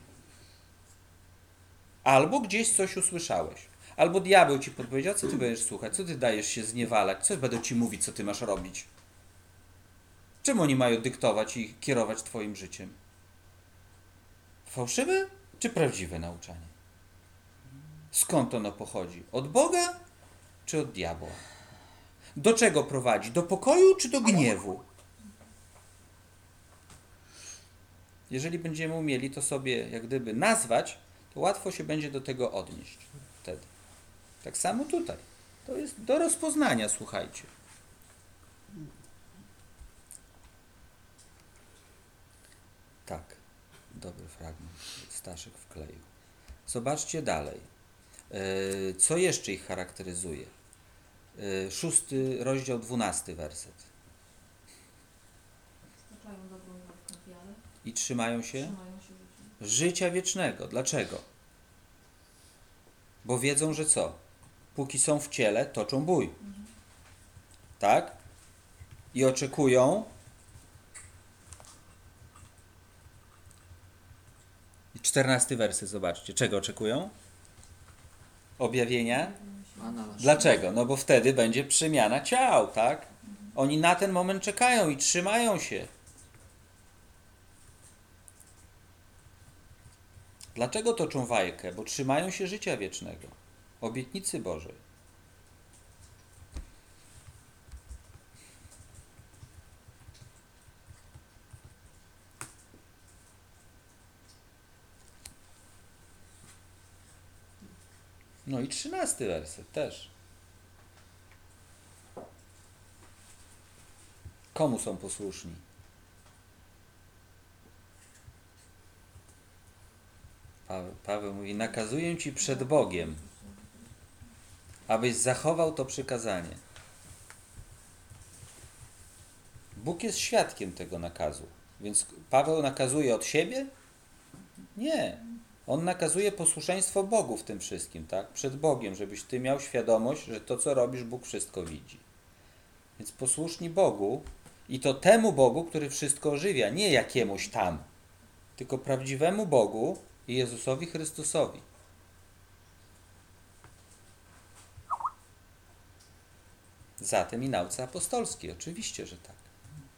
Albo gdzieś coś usłyszałeś. Albo diabeł ci podpowiedział, co ty będziesz słuchać, co ty dajesz się zniewalać, co będą ci mówić, co ty masz robić. Czemu oni mają dyktować i kierować twoim życiem? Fałszywe czy prawdziwe nauczanie? Skąd ono pochodzi? Od Boga czy od diabła? Do czego prowadzi? Do pokoju czy do gniewu? Jeżeli będziemy umieli to sobie jak gdyby nazwać, to łatwo się będzie do tego odnieść wtedy. Tak samo tutaj. To jest do rozpoznania, słuchajcie. Tak, dobry fragment. Staszek wkleił. Zobaczcie dalej. Yy, Co jeszcze ich charakteryzuje? Yy, Szósty rozdział, dwunasty werset. Staczają dobrą naukę wiary, I trzymają się trzymają się życia. życia wiecznego. Dlaczego? Bo wiedzą, że co? Póki są w ciele, toczą bój. Tak? I oczekują. I czternasty werset, zobaczcie. Czego oczekują? Objawienia? Pana nasza. Dlaczego? No bo wtedy będzie przemiana ciał, tak? Oni na ten moment czekają i trzymają się. Dlaczego toczą walkę? Bo trzymają się życia wiecznego, obietnicy Bożej. No i trzynasty werset też. Komu są posłuszni? Paweł, Paweł mówi, nakazuję Ci przed Bogiem, abyś zachował to przykazanie. Bóg jest świadkiem tego nakazu. Więc Paweł nakazuje od siebie? Nie. On nakazuje posłuszeństwo Bogu w tym wszystkim, tak? Przed Bogiem, żebyś Ty miał świadomość, że to, co robisz, Bóg wszystko widzi. Więc posłuszni Bogu i to temu Bogu, który wszystko ożywia, nie jakiemuś tam, tylko prawdziwemu Bogu i Jezusowi Chrystusowi. Zatem i nauce apostolskiej, oczywiście, że tak.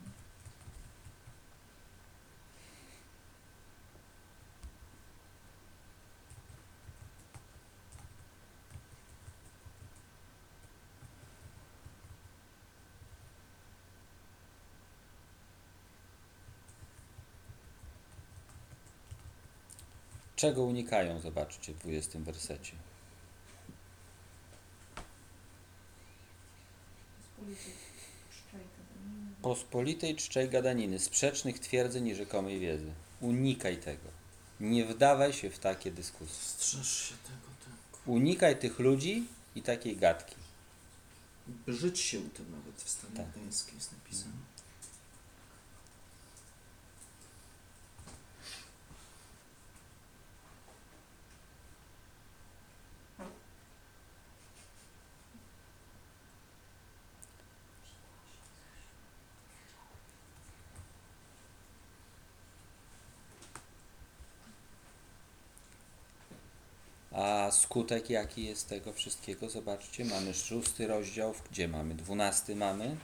Czego unikają? Zobaczcie w dwudziestym wersecie. Pospolitej czczej gadaniny, sprzecznych twierdzeń i rzekomej wiedzy. Unikaj tego. Nie wdawaj się w takie dyskusje. Strzeż się tego, tak. Unikaj tych ludzi i takiej gadki. Żyć się tym nawet w stanie Tak. gdańskiej jest napisane. A skutek jaki jest tego wszystkiego? Zobaczcie, mamy szósty rozdział, gdzie mamy? Dwunasty mamy.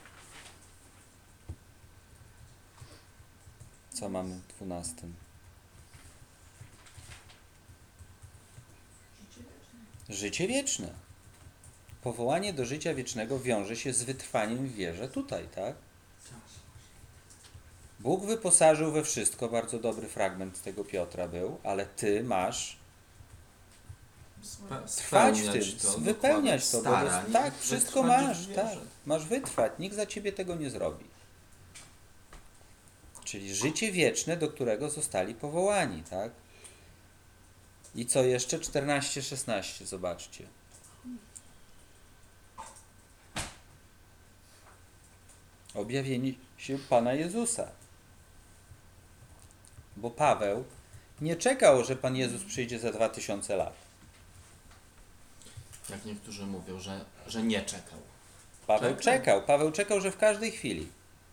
Co mamy w dwunastym? Życie wieczne. Powołanie do życia wiecznego wiąże się z wytrwaniem w wierze tutaj, tak? Bóg wyposażył we wszystko, bardzo dobry fragment tego Piotra był, ale ty masz Spe- trwać w spełniać tym, to, wypełniać to, bo to starań, jest, tak, wszystko wytrwać masz, w tak, wierze. masz wytrwać, nikt za ciebie tego nie zrobi. Czyli życie wieczne, do którego zostali powołani, tak? I co jeszcze? czternaście szesnaście, zobaczcie. Objawienie się Pana Jezusa. Bo Paweł nie czekał, że Pan Jezus przyjdzie za dwa tysiące lat. Jak niektórzy mówią, że, że nie czekał. Paweł Czekał. czekał. Paweł czekał, że w każdej chwili.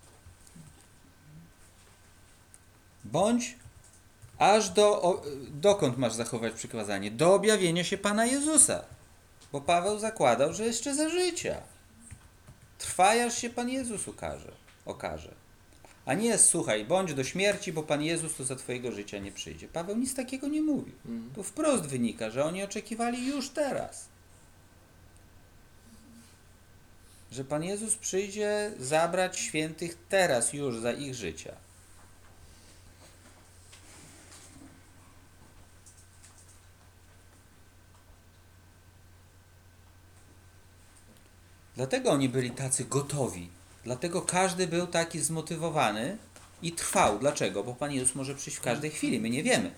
Bądź aż do... O, dokąd masz zachować przykazanie? Do objawienia się Pana Jezusa. Bo Paweł zakładał, że jeszcze za życia. Trwaj, aż się Pan Jezus ukaże, okaże. A nie, słuchaj, bądź do śmierci, bo Pan Jezus to za twojego życia nie przyjdzie. Paweł nic takiego nie mówił. Mhm. Tu wprost wynika, że oni oczekiwali już teraz. Że Pan Jezus przyjdzie zabrać świętych teraz już za ich życia. Dlatego oni byli tacy gotowi. Dlatego każdy był taki zmotywowany i trwał. Dlaczego? Bo Pan Jezus może przyjść w każdej chwili. My nie wiemy.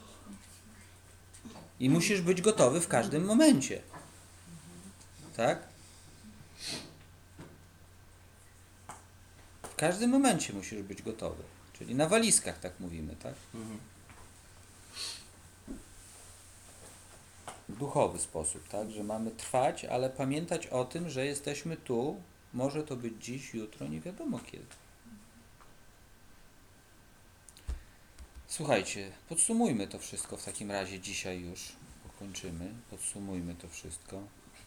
I musisz być gotowy w każdym momencie. Tak? W każdym momencie musisz być gotowy. Czyli na walizkach, tak mówimy, tak? Mhm. W duchowy sposób, tak? Że mamy trwać, ale pamiętać o tym, że jesteśmy tu. Może to być dziś, jutro, nie wiadomo kiedy. Słuchajcie, podsumujmy to wszystko w takim razie dzisiaj już. Pokończymy. Podsumujmy to wszystko.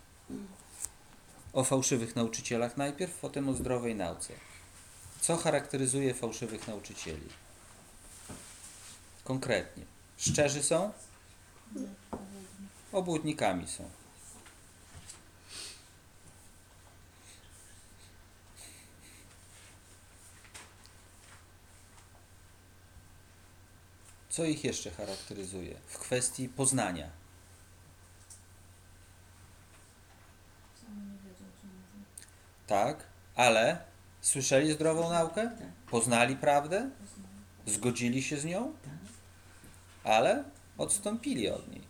O fałszywych nauczycielach najpierw, potem o zdrowej nauce. Co charakteryzuje fałszywych nauczycieli? Konkretnie. Szczerzy są? Obłudnikami są. Co ich jeszcze charakteryzuje w kwestii poznania? Sami nie wiedzą, co mówią. Tak, ale słyszeli zdrową naukę? Tak. Poznali prawdę? Poznają. Zgodzili się z nią? Tak. Ale odstąpili od niej.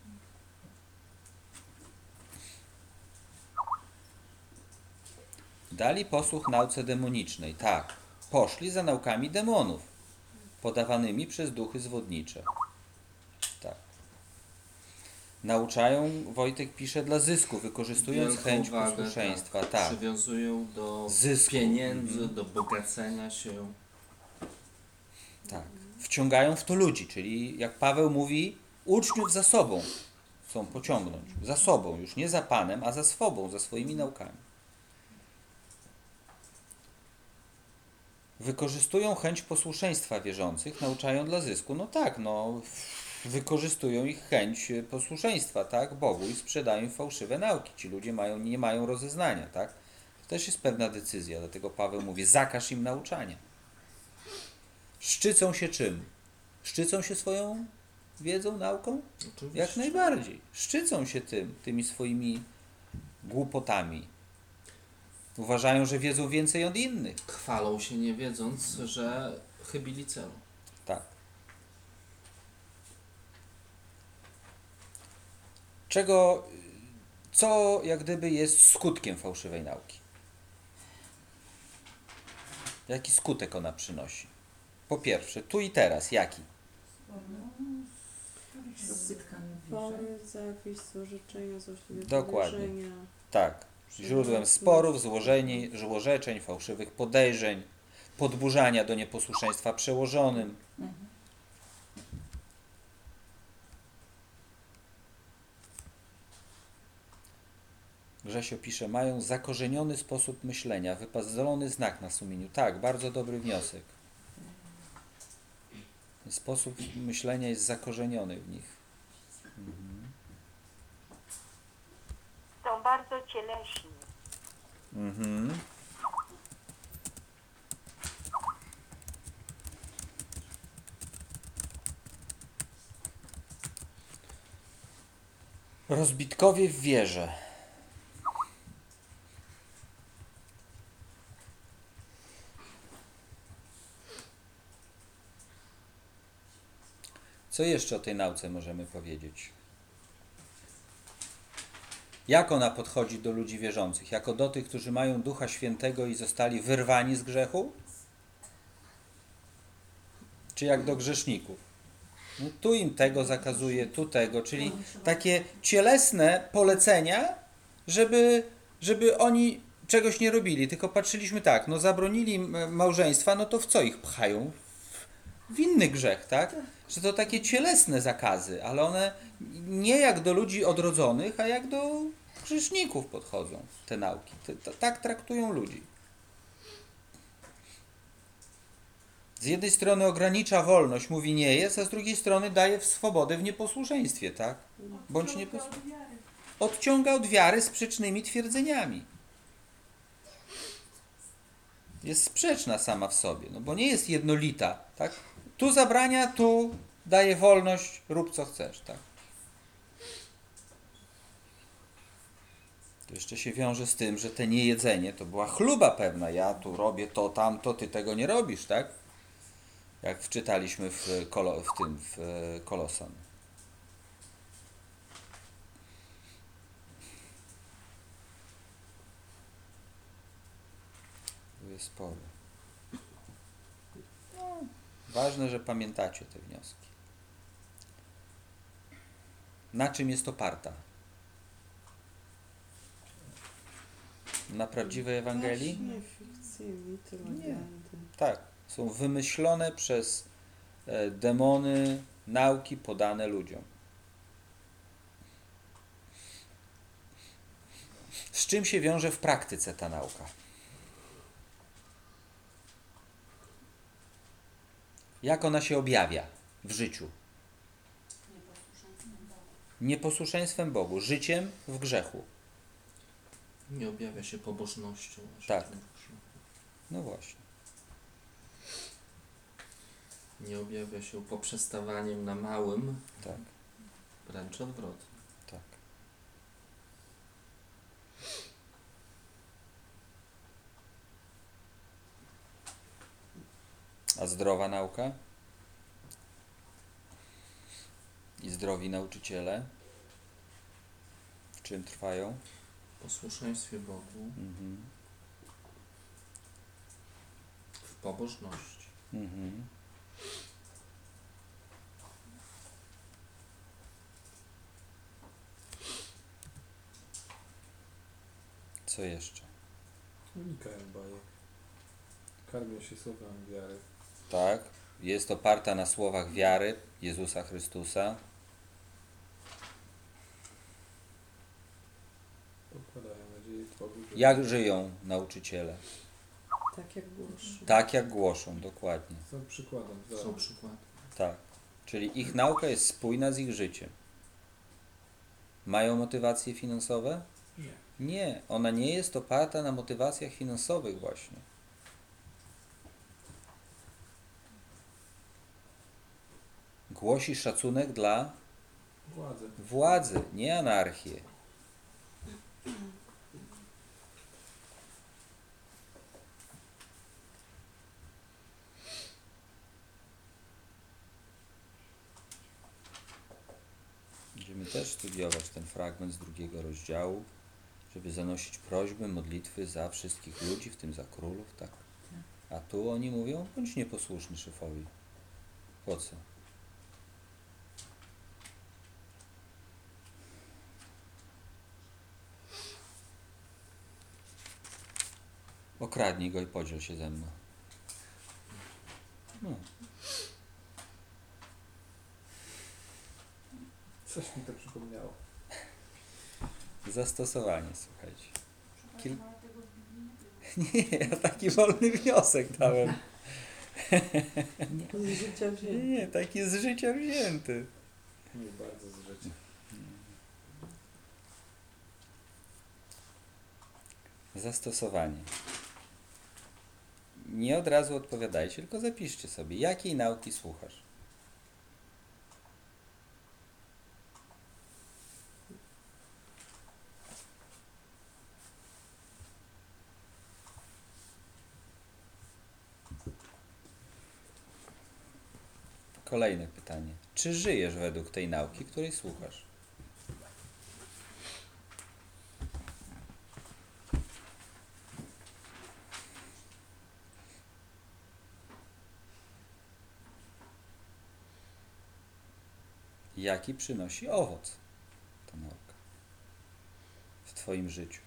Dali posłuch nauce demonicznej. Tak, poszli za naukami demonów, podawanymi przez duchy zwodnicze. Tak. Nauczają, Wojtek pisze, dla zysku, wykorzystując Wielką chęć wagę, posłuszeństwa. tak, Tak. przywiązują do Zysku. pieniędzy, Mhm. do bogacenia się. Tak. Wciągają w to ludzi, czyli jak Paweł mówi, uczniów za sobą chcą pociągnąć. Za sobą, już nie za Panem, a za sobą, za swoimi naukami. Wykorzystują chęć posłuszeństwa wierzących, nauczają dla zysku. No tak, no wykorzystują ich chęć posłuszeństwa, tak, Bogu i sprzedają im fałszywe nauki. Ci ludzie mają, nie mają rozeznania, tak. To też jest pewna decyzja, dlatego Paweł mówi, zakaż im nauczania. Szczycą się czym? Szczycą się swoją wiedzą, nauką? Oczywiście. Jak najbardziej. Szczycą się tym, tymi swoimi głupotami. Uważają, że wiedzą więcej od innych. Chwalą się nie wiedząc, że chybili celu. Tak. Czego, co jak gdyby jest skutkiem fałszywej nauki? Jaki skutek ona przynosi? Po pierwsze, tu i teraz, jaki? Rozsypkami w wierze. Pory, zawiść, złorzeczenia, złośliwe Dokładnie. podejrzenia. Tak. Źródłem sporów, złożeni, złorzeczeń, fałszywych podejrzeń, podburzania do nieposłuszeństwa przełożonym. Mhm. Grzesio pisze, mają zakorzeniony sposób myślenia, wypazolony znak na sumieniu. Tak, bardzo dobry wniosek. Sposób myślenia jest zakorzeniony w nich. Mhm. Są bardzo cieleśni. Mhm. Rozbitkowie w wierze. Co jeszcze o tej nauce możemy powiedzieć? Jak ona podchodzi do ludzi wierzących? Jako do tych, którzy mają Ducha Świętego i zostali wyrwani z grzechu? Czy jak do grzeszników? No, tu im tego zakazuje, tu tego, czyli takie cielesne polecenia, żeby, żeby oni czegoś nie robili, tylko patrzyliśmy tak, no zabronili m- małżeństwa, no to w co ich pchają? W inny grzech, tak? Że to takie cielesne zakazy, ale one nie jak do ludzi odrodzonych, a jak do grzeszników podchodzą te nauki. Te, to, tak traktują ludzi. Z jednej strony ogranicza wolność, mówi nie jest, a z drugiej strony daje swobodę w nieposłuszeństwie, tak? Bądź nieposłuszeństwie. Odciąga od wiary sprzecznymi twierdzeniami. Jest sprzeczna sama w sobie, no bo nie jest jednolita, tak? Tu zabrania, tu daje wolność, rób co chcesz, tak? To jeszcze się wiąże z tym, że te niejedzenie to była chluba pewna. Ja tu robię to, tamto, ty tego nie robisz, tak? Jak wczytaliśmy w, kolo, w tym, w Kolosan. Tu jest sporo. No, ważne, że pamiętacie te wnioski. Na czym jest oparta? Na prawdziwej Ewangelii? Nie, fikcje, mity, legendy. Tak. Są wymyślone przez e, demony nauki podane ludziom. Z czym się wiąże w praktyce ta nauka? Jak ona się objawia w życiu? Nieposłuszeństwem Bogu, życiem w grzechu. Nie objawia się pobożnością. a się Tak. tym grzechu. No właśnie. Nie objawia się poprzestawaniem na małym, Tak, wręcz odwrotnie. tak. A zdrowa nauka? I zdrowi nauczyciele? W czym trwają? W posłuszeństwie Bogu, Mhm. w pobożności. Mhm. Co jeszcze? Unikają bajek. Karmią się słowem wiary. Tak, jest oparta na słowach wiary Jezusa Chrystusa. Pokładają nadzieję w Bogu, że Jak żyją nauczyciele? Tak jak głoszy. Tak jak głoszą, dokładnie. są przykładem. Są wzorem. przykłady. Tak. Czyli ich nauka jest spójna z ich życiem. Mają motywacje finansowe? Nie. Nie, ona nie jest oparta na motywacjach finansowych właśnie. Głosi szacunek dla Władze. władzy, nie anarchię. Będziemy też studiować ten fragment z drugiego rozdziału, żeby zanosić prośby, modlitwy za wszystkich ludzi, w tym za królów, tak? A tu oni mówią, bądź nieposłuszny szefowi. Po co? Okradnij go i podziel się ze mną. No. Coś mi to przypomniało. Zastosowanie, słuchajcie. Kil... Nie, ja taki wolny wniosek dałem. Z życia wzięty. Nie, taki z życia wzięty. Nie bardzo z życia. Zastosowanie. Nie od razu odpowiadajcie, tylko zapiszcie sobie, jakiej nauki słuchasz. Kolejne pytanie. Czy żyjesz według tej nauki, której słuchasz? Jaki przynosi owoc ta nauka w Twoim życiu?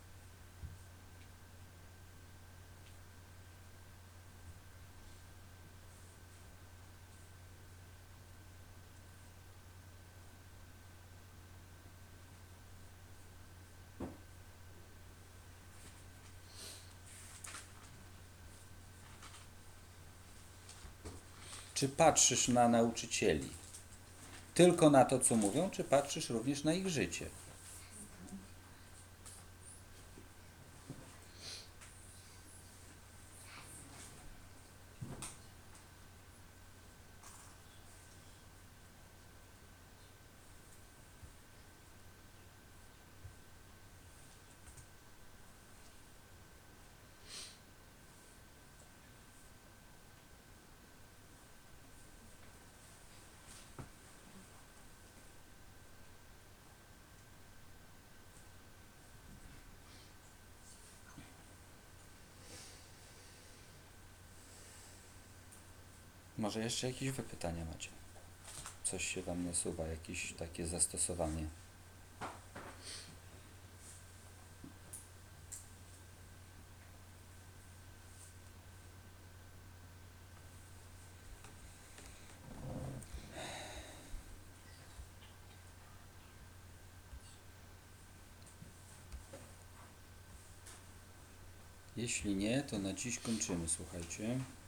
Czy patrzysz na nauczycieli tylko na to, co mówią, czy patrzysz również na ich życie? Może jeszcze jakieś wy pytania macie? Coś się Wam nasuwa, jakieś takie zastosowanie? Jeśli nie, to na dziś kończymy, słuchajcie.